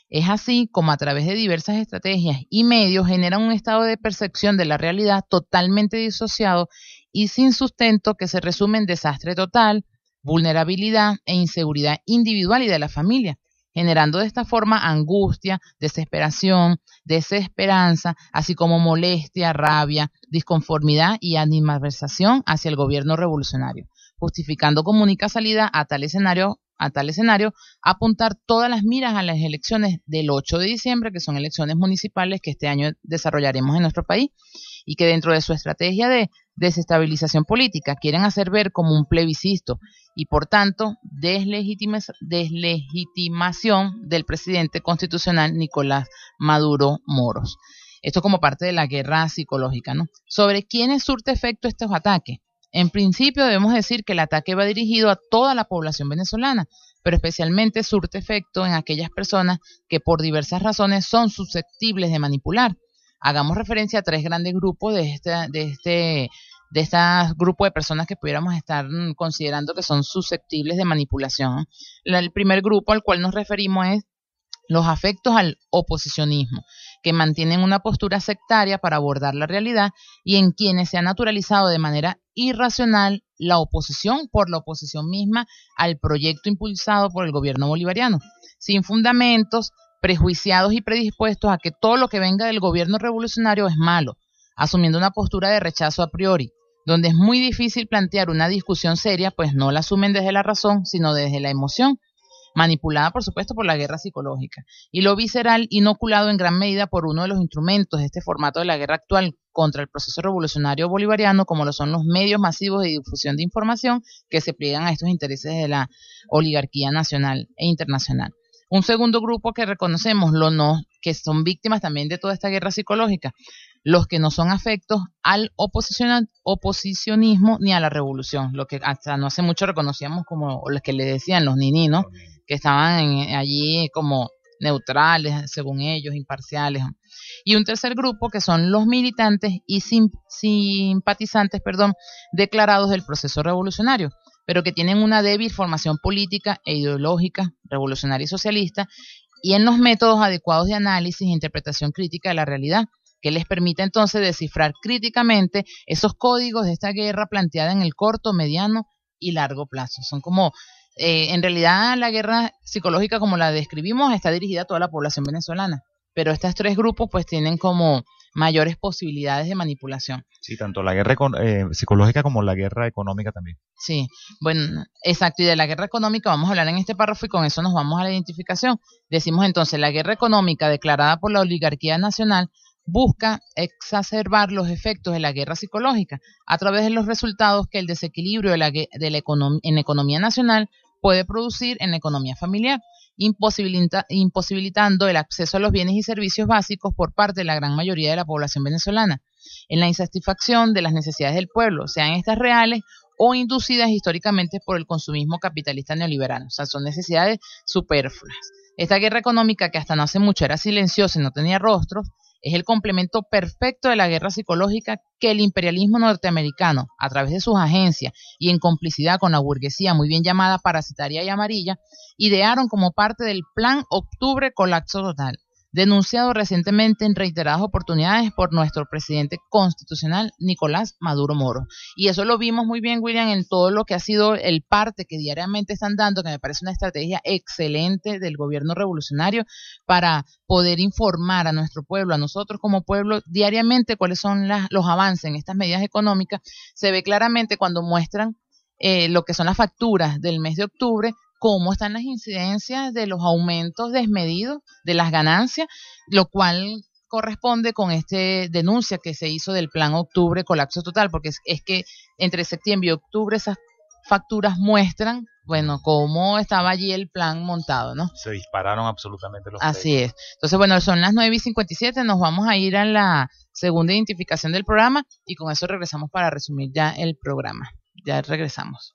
Es así como a través de diversas estrategias y medios generan un estado de percepción de la realidad totalmente disociado y sin sustento que se resume en desastre total, vulnerabilidad e inseguridad individual y de la familia, generando de esta forma angustia, desesperación, desesperanza, así como molestia, rabia, disconformidad y animadversación hacia el gobierno revolucionario, justificando como única salida a tal escenario a tal escenario, apuntar todas las miras a las elecciones del ocho de diciembre, que son elecciones municipales que este año desarrollaremos en nuestro país, y que dentro de su estrategia de desestabilización política quieren hacer ver como un plebiscito y por tanto deslegitima- deslegitimación del presidente constitucional Nicolás Maduro Moros. Esto como parte de la guerra psicológica, ¿no? ¿Sobre quiénes surte efecto estos ataques? En principio debemos decir que el ataque va dirigido a toda la población venezolana, pero especialmente surte efecto en aquellas personas que por diversas razones son susceptibles de manipular. Hagamos referencia a tres grandes grupos de este, de este, de este grupo de personas que pudiéramos estar considerando que son susceptibles de manipulación. El primer grupo al cual nos referimos es los afectos al oposicionismo, que mantienen una postura sectaria para abordar la realidad y en quienes se ha naturalizado de manera irracional la oposición por la oposición misma al proyecto impulsado por el gobierno bolivariano, sin fundamentos, prejuiciados y predispuestos a que todo lo que venga del gobierno revolucionario es malo, asumiendo una postura de rechazo a priori, donde es muy difícil plantear una discusión seria, pues no la asumen desde la razón, sino desde la emoción, manipulada por supuesto por la guerra psicológica, y lo visceral inoculado en gran medida por uno de los instrumentos de este formato de la guerra actual contra el proceso revolucionario bolivariano, como lo son los medios masivos de difusión de información que se pliegan a estos intereses de la oligarquía nacional e internacional. Un segundo grupo que reconocemos, los no, que son víctimas también de toda esta guerra psicológica, los que no son afectos al oposicionismo ni a la revolución, lo que hasta no hace mucho reconocíamos como los que le decían los nininos, que estaban en, allí como neutrales, según ellos, imparciales. Y un tercer grupo que son los militantes y sim, simpatizantes, perdón, declarados del proceso revolucionario, pero que tienen una débil formación política e ideológica, revolucionaria y socialista, y en los métodos adecuados de análisis e interpretación crítica de la realidad, que les permite entonces descifrar críticamente esos códigos de esta guerra planteada en el corto, mediano y largo plazo. Son como, eh, en realidad la guerra psicológica como la describimos está dirigida a toda la población venezolana, pero estos tres grupos pues tienen como mayores posibilidades de manipulación. Sí, tanto la guerra eh, psicológica como la guerra económica también. Sí, bueno, exacto, y de la guerra económica vamos a hablar en este párrafo y con eso nos vamos a la identificación. Decimos entonces, la guerra económica declarada por la oligarquía nacional busca exacerbar los efectos de la guerra psicológica a través de los resultados que el desequilibrio de la, de la econom, en la economía nacional puede producir en la economía familiar, imposibilita, imposibilitando el acceso a los bienes y servicios básicos por parte de la gran mayoría de la población venezolana, en la insatisfacción de las necesidades del pueblo, sean estas reales o inducidas históricamente por el consumismo capitalista neoliberal, o sea, son necesidades superfluas. Esta guerra económica, que hasta no hace mucho era silenciosa y no tenía rostros, es el complemento perfecto de la guerra psicológica que el imperialismo norteamericano, a través de sus agencias y en complicidad con la burguesía muy bien llamada parasitaria y amarilla, idearon como parte del Plan Octubre Colapso Total, denunciado recientemente en reiteradas oportunidades por nuestro presidente constitucional Nicolás Maduro Moros. Y eso lo vimos muy bien, William, en todo lo que ha sido el parte que diariamente están dando, que me parece una estrategia excelente del gobierno revolucionario para poder informar a nuestro pueblo, a nosotros como pueblo, diariamente cuáles son las, los avances en estas medidas económicas. Se ve claramente cuando muestran eh, lo que son las facturas del mes de octubre, cómo están las incidencias de los aumentos desmedidos de las ganancias, lo cual corresponde con esta denuncia que se hizo del Plan Octubre Colapso Total, porque es, es que entre septiembre y octubre esas facturas muestran, bueno, cómo estaba allí el plan montado, ¿no? Se dispararon absolutamente los Así precios. Es. Entonces, bueno, son las nueve y cincuenta y siete, nos vamos a ir a la segunda identificación del programa y con eso regresamos para resumir ya el programa. Ya regresamos.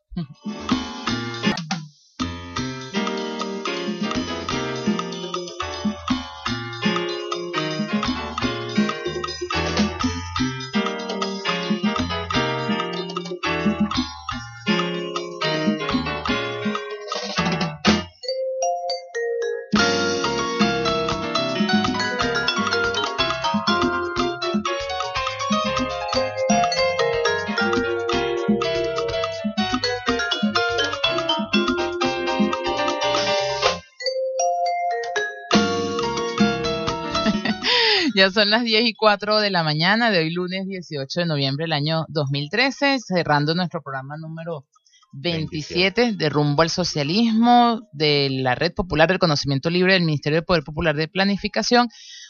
Ya son las diez y cuatro de la mañana de hoy, lunes dieciocho de noviembre del año dos mil trece, cerrando nuestro programa número veintisiete de Rumbo al Socialismo de la Red Popular del Conocimiento Libre del Ministerio del Poder Popular de Planificación.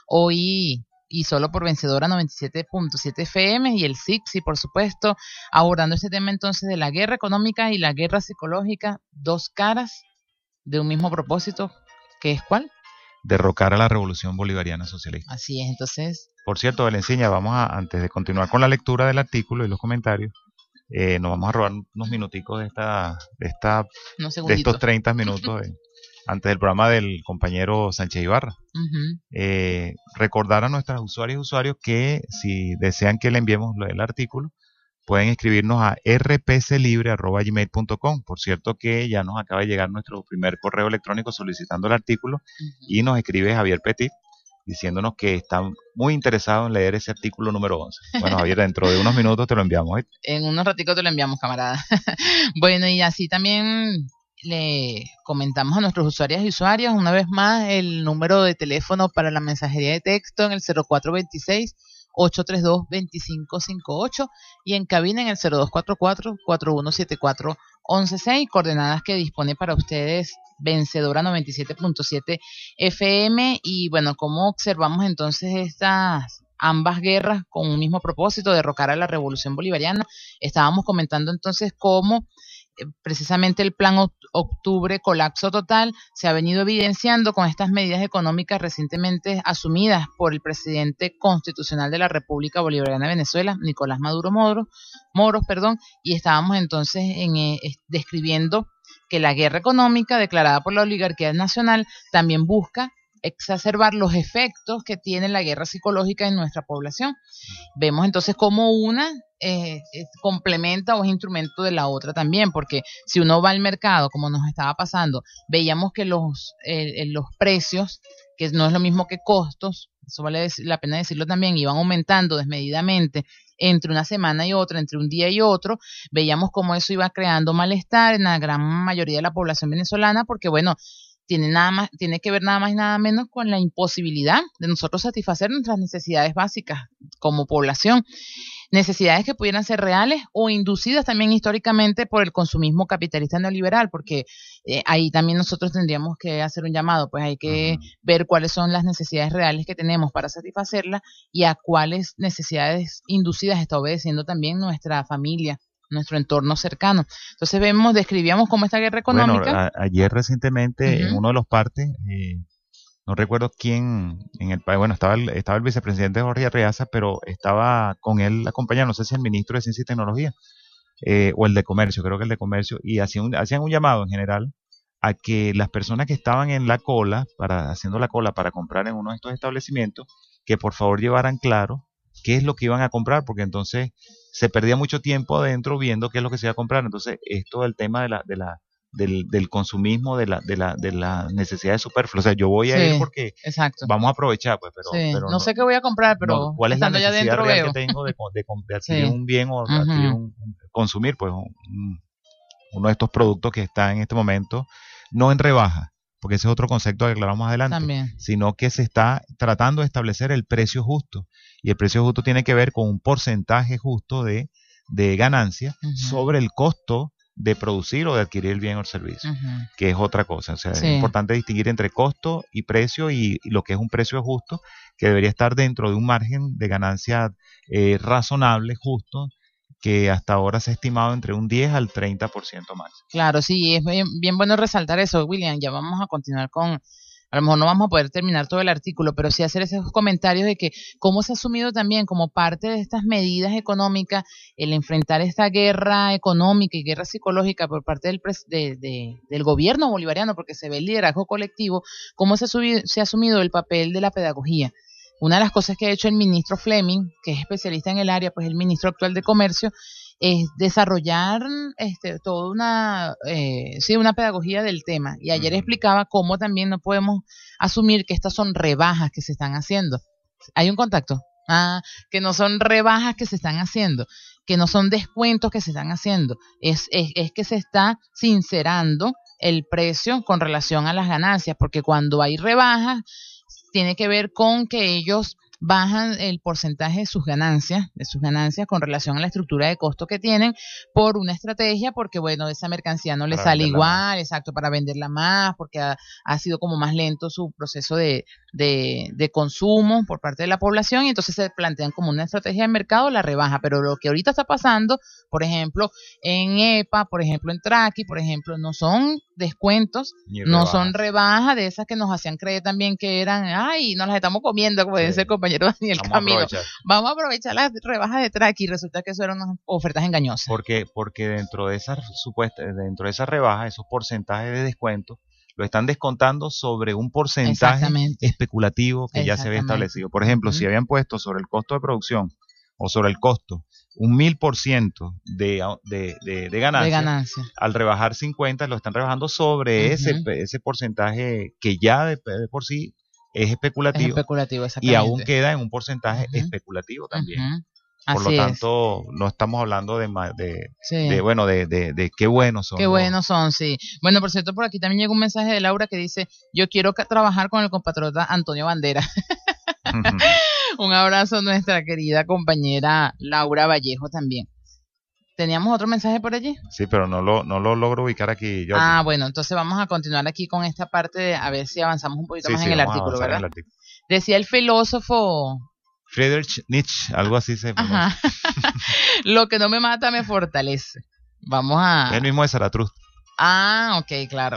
Hoy, y solo por Vencedora noventa y siete punto siete F M y el S I C S I, por supuesto, abordando este tema entonces de la guerra económica y la guerra psicológica, dos caras de un mismo propósito, ¿que es cuál? Derrocar a la Revolución Bolivariana Socialista. Así es, entonces. Por cierto, Belenciña, vamos a, antes de continuar con la lectura del artículo y los comentarios, eh, nos vamos a robar unos minuticos de esta, de esta, de estos treinta minutos de, antes del programa del compañero Sánchez Ibarra. Uh-huh. Eh, recordar a nuestras usuarias y usuarios que si desean que le enviemos el artículo, pueden escribirnos a r p c libre arroba gmail punto com. Por cierto que ya nos acaba de llegar nuestro primer correo electrónico solicitando el artículo, uh-huh. y nos escribe Javier Petit diciéndonos que está muy interesado en leer ese artículo número once. Bueno, Javier, dentro de unos minutos te lo enviamos. ¿eh? En unos ratitos te lo enviamos, camarada. Bueno, y así también le comentamos a nuestros usuarios y usuarias una vez más el número de teléfono para la mensajería de texto en el cero cuatro veintiséis, ocho tres dos, veinticinco cincuenta y ocho y en cabina en el cero dos cuatro cuatro, cuatro uno siete cuatro, once seis, coordenadas que dispone para ustedes Vencedora noventa y siete punto siete F M. Y bueno, ¿cómo observamos entonces estas ambas guerras con un mismo propósito, derrocar a la Revolución Bolivariana? Estábamos comentando entonces cómo eh, precisamente el plan Octubre Colapso Total se ha venido evidenciando con estas medidas económicas recientemente asumidas por el presidente constitucional de la República Bolivariana de Venezuela, Nicolás Maduro Moros, Moros, perdón, y estábamos entonces en, eh, describiendo que la guerra económica declarada por la oligarquía nacional también busca exacerbar los efectos que tiene la guerra psicológica en nuestra población. Vemos entonces cómo una eh, eh, complementa o es instrumento de la otra también, porque si uno va al mercado, como nos estaba pasando, veíamos que los, eh, los precios, que no es lo mismo que costos, eso vale la pena decirlo también, iban aumentando desmedidamente entre una semana y otra, entre un día y otro. Veíamos cómo eso iba creando malestar en la gran mayoría de la población venezolana, porque bueno, tiene nada más, tiene que ver nada más y nada menos con la imposibilidad de nosotros satisfacer nuestras necesidades básicas como población. Necesidades que pudieran ser reales o inducidas también históricamente por el consumismo capitalista neoliberal, porque eh, ahí también nosotros tendríamos que hacer un llamado, pues hay que uh-huh. ver cuáles son las necesidades reales que tenemos para satisfacerlas y a cuáles necesidades inducidas está obedeciendo también nuestra familia, nuestro entorno cercano. Entonces vemos, describíamos cómo esta guerra económica. Bueno, a, ayer recientemente uh-huh. en uno de los partes, eh, no recuerdo quién en el país, bueno, estaba el, estaba el vicepresidente Jorge Arreaza, pero estaba con él acompañado, no sé si el ministro de Ciencia y Tecnología eh, o el de Comercio, creo que el de Comercio, y hacían un, hacían un llamado en general a que las personas que estaban en la cola, para haciendo la cola para comprar en uno de estos establecimientos, que por favor llevaran claro qué es lo que iban a comprar, porque entonces se perdía mucho tiempo adentro viendo qué es lo que se iba a comprar. Entonces, esto del tema de la, de la Del, del consumismo, de la de la de la necesidad de superfluo. O sea, yo voy a sí, ir porque exacto. vamos a aprovechar, pues, pero, sí. pero no, no sé qué voy a comprar, pero no, ¿cuál es la necesidad dentro real veo. que tengo de, de, de adquirir sí. un bien o uh-huh. adquirir un, consumir, pues, un, uno de estos productos que está en este momento, no en rebaja, porque ese es otro concepto que aclaramos más adelante, también. Sino que se está tratando de establecer el precio justo, y el precio justo tiene que ver con un porcentaje justo de, de ganancia uh-huh. sobre el costo de producir o de adquirir el bien o el servicio, uh-huh. que es otra cosa. O sea, sí. es importante distinguir entre costo y precio, y, y lo que es un precio justo, que debería estar dentro de un margen de ganancia eh, razonable, justo, que hasta ahora se ha estimado entre un diez al treinta por ciento más. Claro, sí, es bien, bien bueno resaltar eso, William. Ya vamos a continuar con, a lo mejor no vamos a poder terminar todo el artículo, pero sí hacer esos comentarios de que cómo se ha asumido también como parte de estas medidas económicas el enfrentar esta guerra económica y guerra psicológica por parte del, pres, de, de, del gobierno bolivariano, porque se ve el liderazgo colectivo, cómo se ha, subido, se ha asumido el papel de la pedagogía. Una de las cosas que ha hecho el ministro Fleming, que es especialista en el área, pues el ministro actual de Comercio, es desarrollar este, toda una, eh, sí, una pedagogía del tema. Y ayer explicaba cómo también no podemos asumir que estas son rebajas que se están haciendo. ¿Hay un contacto? Ah, que no son rebajas que se están haciendo, que no son descuentos que se están haciendo. Es, es, es que se está sincerando el precio con relación a las ganancias, porque cuando hay rebajas, tiene que ver con que ellos bajan el porcentaje de sus ganancias, de sus ganancias con relación a la estructura de costo que tienen por una estrategia, porque bueno, esa mercancía no le Para sale venderla igual, exacto, para venderla más, porque ha, ha sido como más lento su proceso de, de, de consumo por parte de la población, y entonces se plantean como una estrategia de mercado la rebaja. Pero lo que ahorita está pasando, por ejemplo, en E P A, por ejemplo, en Traqui, por ejemplo, no son descuentos, Ni no rebajas. son rebajas de esas que nos hacían creer también que eran, ay, nos las estamos comiendo, como Sí. dice el compañero Daniel Vamos a Camilo. aprovechar. Vamos a aprovechar las rebajas de Traqui, y resulta que eso eran unas ofertas engañosas. Porque, porque dentro de esas supuestas, dentro de esas rebajas, esos porcentajes de descuento, lo están descontando sobre un porcentaje Exactamente. especulativo que ya se había Exactamente. establecido. Por ejemplo, Ujú. si habían puesto sobre el costo de producción o sobre el costo un mil por ciento de, de, de, de ganancia, De ganancia. al rebajar cincuenta, lo están rebajando sobre Ujú. ese, ese porcentaje que ya de, de por sí es Es especulativo, especulativo, y exactamente. aún queda en un porcentaje Ujú. especulativo también. Ujú. Por Así lo es. tanto, no estamos hablando de, ma- de, Sí. de bueno, de, de, de qué buenos son. Qué los- buenos son, sí. Bueno, por cierto, por aquí también llegó un mensaje de Laura que dice, yo quiero ca- trabajar con el compatriota Antonio Bandera. Un abrazo a nuestra querida compañera Laura Vallejo también. ¿Teníamos otro mensaje por allí? Sí, pero no lo, no lo logro ubicar aquí, Jordi. Ah, bueno, entonces vamos a continuar aquí con esta parte de a ver si avanzamos un poquito Sí, más sí, en el vamos a artículo, avanzar en ¿verdad? el artículo. Decía el filósofo, Friedrich Nietzsche, algo así se pronuncia. ajá, lo que no me mata me fortalece. Vamos a... Es el mismo de Zaratustra. Ah, ok, claro.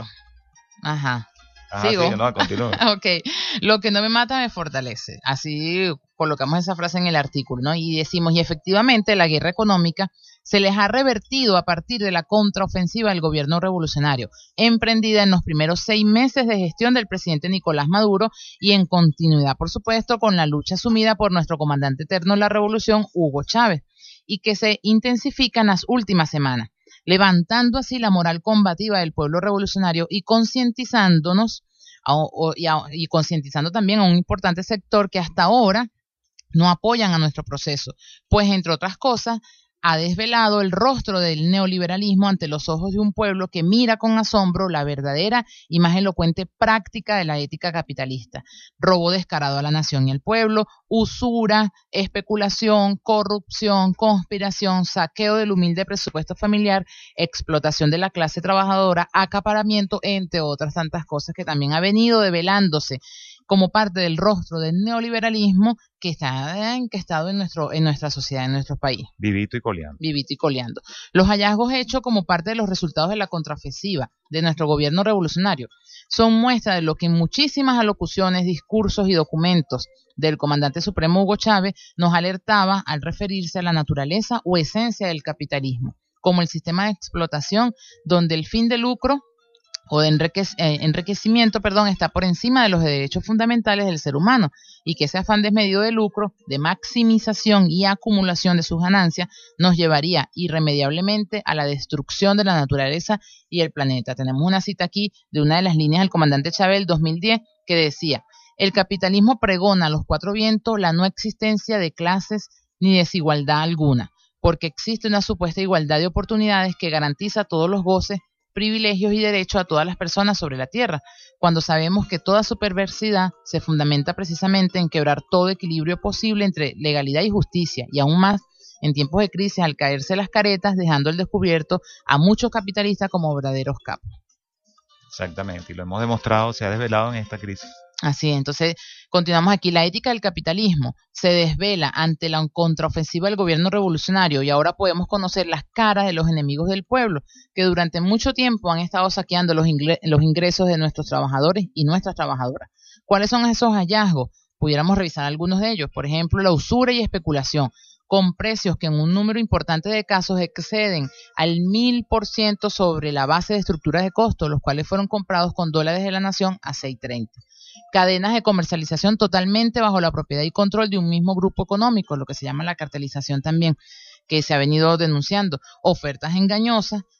Ajá. Ajá, Sigo. sí, no, continúa. Ok, lo que no me mata me fortalece. Así colocamos esa frase en el artículo, ¿no? Y decimos, y efectivamente la guerra económica se les ha revertido a partir de la contraofensiva del gobierno revolucionario, emprendida en los primeros seis meses de gestión del presidente Nicolás Maduro y en continuidad, por supuesto, con la lucha asumida por nuestro comandante eterno de la revolución, Hugo Chávez, y que se intensifica en las últimas semanas, levantando así la moral combativa del pueblo revolucionario y concientizándonos a- o- y, a- y concientizando también a un importante sector que hasta ahora no apoyan a nuestro proceso, pues entre otras cosas ha desvelado el rostro del neoliberalismo ante los ojos de un pueblo que mira con asombro la verdadera y más elocuente práctica de la ética capitalista. Robo descarado a la nación y al pueblo, usura, especulación, corrupción, conspiración, saqueo del humilde presupuesto familiar, explotación de la clase trabajadora, acaparamiento, entre otras tantas cosas que también ha venido develándose como parte del rostro del neoliberalismo que está encastado en nuestro en nuestra sociedad, en nuestro país, Vivito y coleando. vivito y coleando. Los hallazgos hechos como parte de los resultados de la contraofensiva de nuestro gobierno revolucionario son muestra de lo que en muchísimas alocuciones, discursos y documentos del comandante supremo Hugo Chávez nos alertaba al referirse a la naturaleza o esencia del capitalismo, como el sistema de explotación donde el fin de lucro o de enriquec eh, enriquecimiento, perdón, está por encima de los derechos fundamentales del ser humano, y que ese afán desmedido de lucro, de maximización y acumulación de sus ganancias nos llevaría irremediablemente a la destrucción de la naturaleza y el planeta. Tenemos una cita aquí de una de las líneas del comandante Chávez del dos mil diez que decía: el capitalismo pregona a los cuatro vientos la no existencia de clases ni desigualdad alguna, porque existe una supuesta igualdad de oportunidades que garantiza todos los goces, privilegios y derechos a todas las personas sobre la tierra, cuando sabemos que toda su perversidad se fundamenta precisamente en quebrar todo equilibrio posible entre legalidad y justicia, y aún más en tiempos de crisis al caerse las caretas, dejando al descubierto a muchos capitalistas como verdaderos capos. Exactamente, y lo hemos demostrado, se ha desvelado en esta crisis. Así es, entonces continuamos aquí. La ética del capitalismo se desvela ante la contraofensiva del gobierno revolucionario y ahora podemos conocer las caras de los enemigos del pueblo que durante mucho tiempo han estado saqueando los, los ingresos de nuestros trabajadores y nuestras trabajadoras. ¿Cuáles son esos hallazgos? Pudiéramos revisar algunos de ellos. Por ejemplo, la usura y especulación, con precios que en un número importante de casos exceden al mil por ciento sobre la base de estructuras de costo, los cuales fueron comprados con dólares de la nación a seis treinta. Cadenas de comercialización totalmente bajo la propiedad y control de un mismo grupo económico, lo que se llama la cartelización también, que se ha venido denunciando. Ofertas engañosas,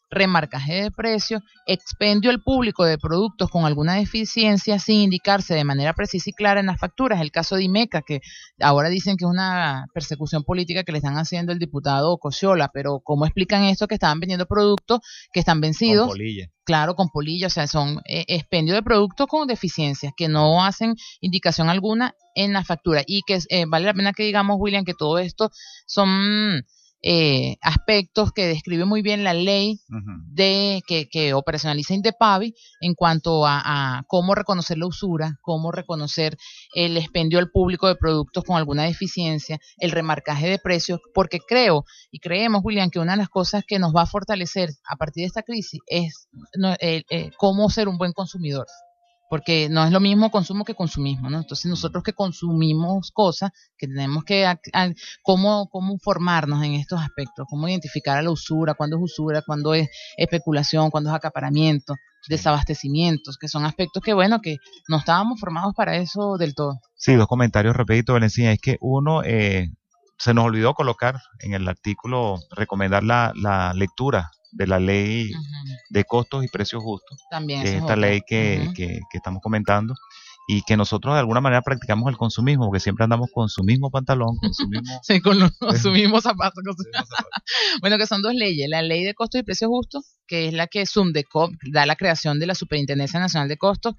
remarcaje de precios, expendio al público de productos con alguna deficiencia sin indicarse de manera precisa y clara en las facturas. El caso de IMECA, que ahora dicen que es una persecución política que le están haciendo el diputado Cosciola, pero ¿cómo explican esto? Que estaban vendiendo productos que están vencidos. Con polilla. Claro, con polilla, o sea, son eh, expendio de productos con deficiencias que no hacen indicación alguna en la factura. Y que eh, vale la pena que digamos, William, que todo esto son eh, aspectos que describe muy bien la ley uh-huh. de que, que operacionaliza Indepavi en cuanto a, a cómo reconocer la usura, cómo reconocer el expendio al público de productos con alguna deficiencia, el remarcaje de precios, porque creo y creemos, William, que una de las cosas que nos va a fortalecer a partir de esta crisis es no, eh, eh, cómo ser un buen consumidor. Porque no es lo mismo consumo que consumismo, ¿no? Entonces nosotros que consumimos cosas, que tenemos que, a, a, cómo, cómo formarnos en estos aspectos, cómo identificar a la usura, cuándo es usura, cuándo es especulación, cuándo es acaparamiento, desabastecimientos, que son aspectos que, bueno, que no estábamos formados para eso del todo. Sí, dos comentarios rapidito, Valencia, es que uno, eh, se nos olvidó colocar en el artículo, recomendar la, la lectura de la ley uh-huh. de costos y precios justos, también que es esta otra. ley que, uh-huh. que, que estamos comentando, y que nosotros de alguna manera practicamos el consumismo, porque siempre andamos con su mismo pantalón, con su mismo... sí, con los, con su mismo zapato. Con su... bueno, que son dos leyes, la ley de costos y precios justos, que es la que Sumdecop da la creación de la Superintendencia Nacional de Costos,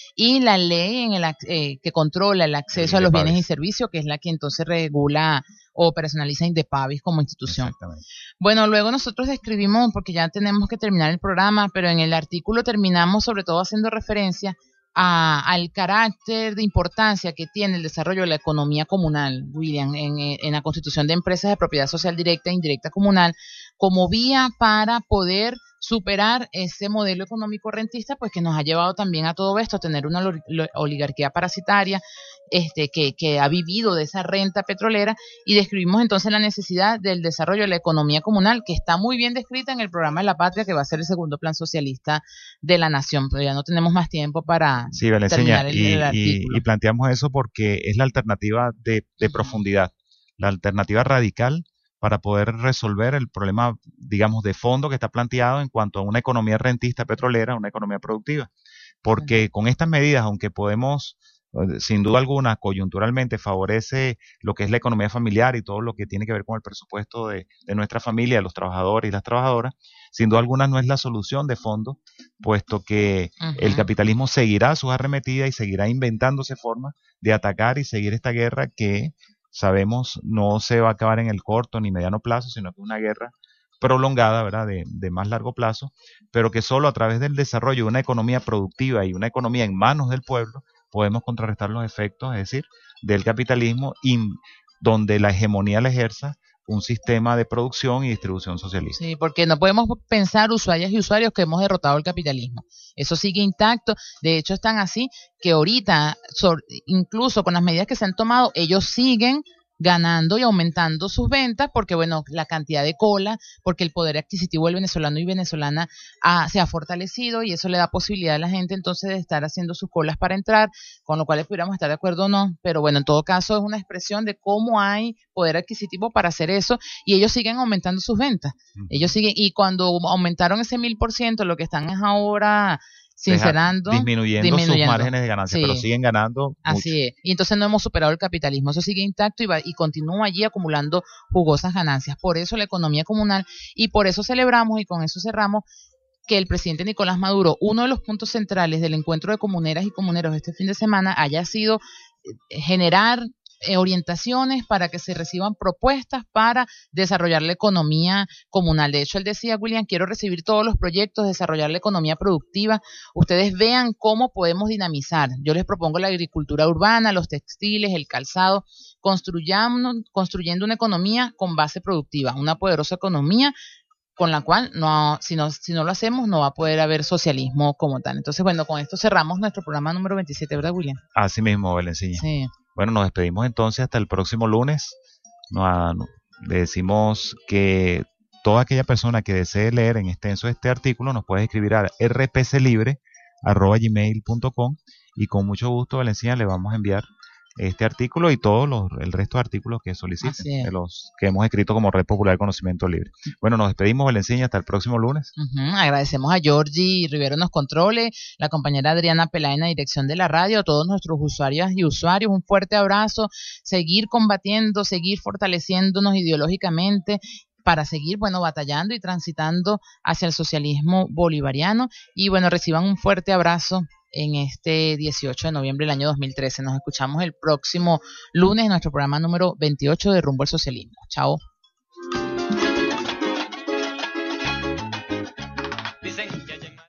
y la ley en el eh, que controla el acceso a los bienes y servicios, que es la que entonces regula o operacionaliza Indepavis como institución. Bueno, luego nosotros describimos, porque ya tenemos que terminar el programa, pero en el artículo terminamos sobre todo haciendo referencia a, al carácter de importancia que tiene el desarrollo de la economía comunal, William, en, en la constitución de empresas de propiedad social directa e indirecta comunal, como vía para poder superar ese modelo económico rentista, pues que nos ha llevado también a todo esto, a tener una oligarquía parasitaria este, que, que ha vivido de esa renta petrolera, y describimos entonces la necesidad del desarrollo de la economía comunal, que está muy bien descrita en el programa de la Patria, que va a ser el segundo plan socialista de la nación, pero ya no tenemos más tiempo para sí, terminar el, y, el artículo. Y, y planteamos eso porque es la alternativa de, de uh-huh. profundidad, la alternativa radical para poder resolver el problema, digamos, de fondo que está planteado en cuanto a una economía rentista petrolera, una economía productiva. Porque con estas medidas, aunque podemos, sin duda alguna, coyunturalmente favorece lo que es la economía familiar y todo lo que tiene que ver con el presupuesto de, de nuestra familia, de los trabajadores y las trabajadoras, sin duda alguna no es la solución de fondo, puesto que uh-huh. el capitalismo seguirá sus arremetidas y seguirá inventándose formas de atacar y seguir esta guerra que sabemos no se va a acabar en el corto ni mediano plazo, sino que es una guerra prolongada, ¿verdad?, de, de más largo plazo, pero que solo a través del desarrollo de una economía productiva y una economía en manos del pueblo podemos contrarrestar los efectos, es decir, del capitalismo, y donde la hegemonía la ejerza un sistema de producción y distribución socialista. Sí, porque no podemos pensar, usuarias y usuarios, que hemos derrotado el capitalismo. Eso sigue intacto. De hecho, están así que ahorita, incluso con las medidas que se han tomado, ellos siguen ganando y aumentando sus ventas, porque bueno, la cantidad de cola, porque el poder adquisitivo del venezolano y venezolana ha, se ha fortalecido, y eso le da posibilidad a la gente entonces de estar haciendo sus colas para entrar, con lo cual pudiéramos estar de acuerdo o no, pero bueno, en todo caso es una expresión de cómo hay poder adquisitivo para hacer eso, y ellos siguen aumentando sus ventas. Uh-huh. Ellos siguen, y cuando aumentaron ese mil por ciento, lo que están es ahora sincerando, disminuyendo, disminuyendo sus márgenes de ganancia, sí, pero siguen ganando así mucho. Es, y entonces no hemos superado el capitalismo, eso sigue intacto y, va, y continúa allí acumulando jugosas ganancias. Por eso la economía comunal, y por eso celebramos, y con eso cerramos, que el presidente Nicolás Maduro, uno de los puntos centrales del encuentro de comuneras y comuneros este fin de semana, haya sido generar Eh, orientaciones para que se reciban propuestas para desarrollar la economía comunal. De hecho, él decía, William, quiero recibir todos los proyectos, desarrollar la economía productiva. Ustedes vean cómo podemos dinamizar. Yo les propongo la agricultura urbana, los textiles, el calzado. Construyamos, construyendo una economía con base productiva, una poderosa economía con la cual, no, si, no, si no lo hacemos, no va a poder haber socialismo como tal. Entonces, bueno, con esto cerramos nuestro programa número veintisiete, ¿verdad, William? Así mismo, Belenciña. Sí. Bueno, nos despedimos entonces hasta el próximo lunes. Nos, no, le decimos que toda aquella persona que desee leer en extenso este artículo nos puede escribir a r p c libre arroba gmail punto com, y con mucho gusto, Valenciana, le vamos a enviar este artículo y todos los, el resto de artículos que soliciten, de los que hemos escrito como Red Popular de Conocimiento Libre. Bueno, nos despedimos, Belencina, hasta el próximo lunes. Uh-huh. Agradecemos a Georgie Rivero en los controles, la compañera Adriana Peláez en la dirección de la radio, a todos nuestros usuarias y usuarios, un fuerte abrazo, seguir combatiendo, seguir fortaleciéndonos ideológicamente para seguir, bueno, batallando y transitando hacia el socialismo bolivariano. Y bueno, reciban un fuerte abrazo en este dieciocho de noviembre del año dos mil trece. Nos escuchamos el próximo lunes en nuestro programa número veintiocho de Rumbo al Socialismo. Chao.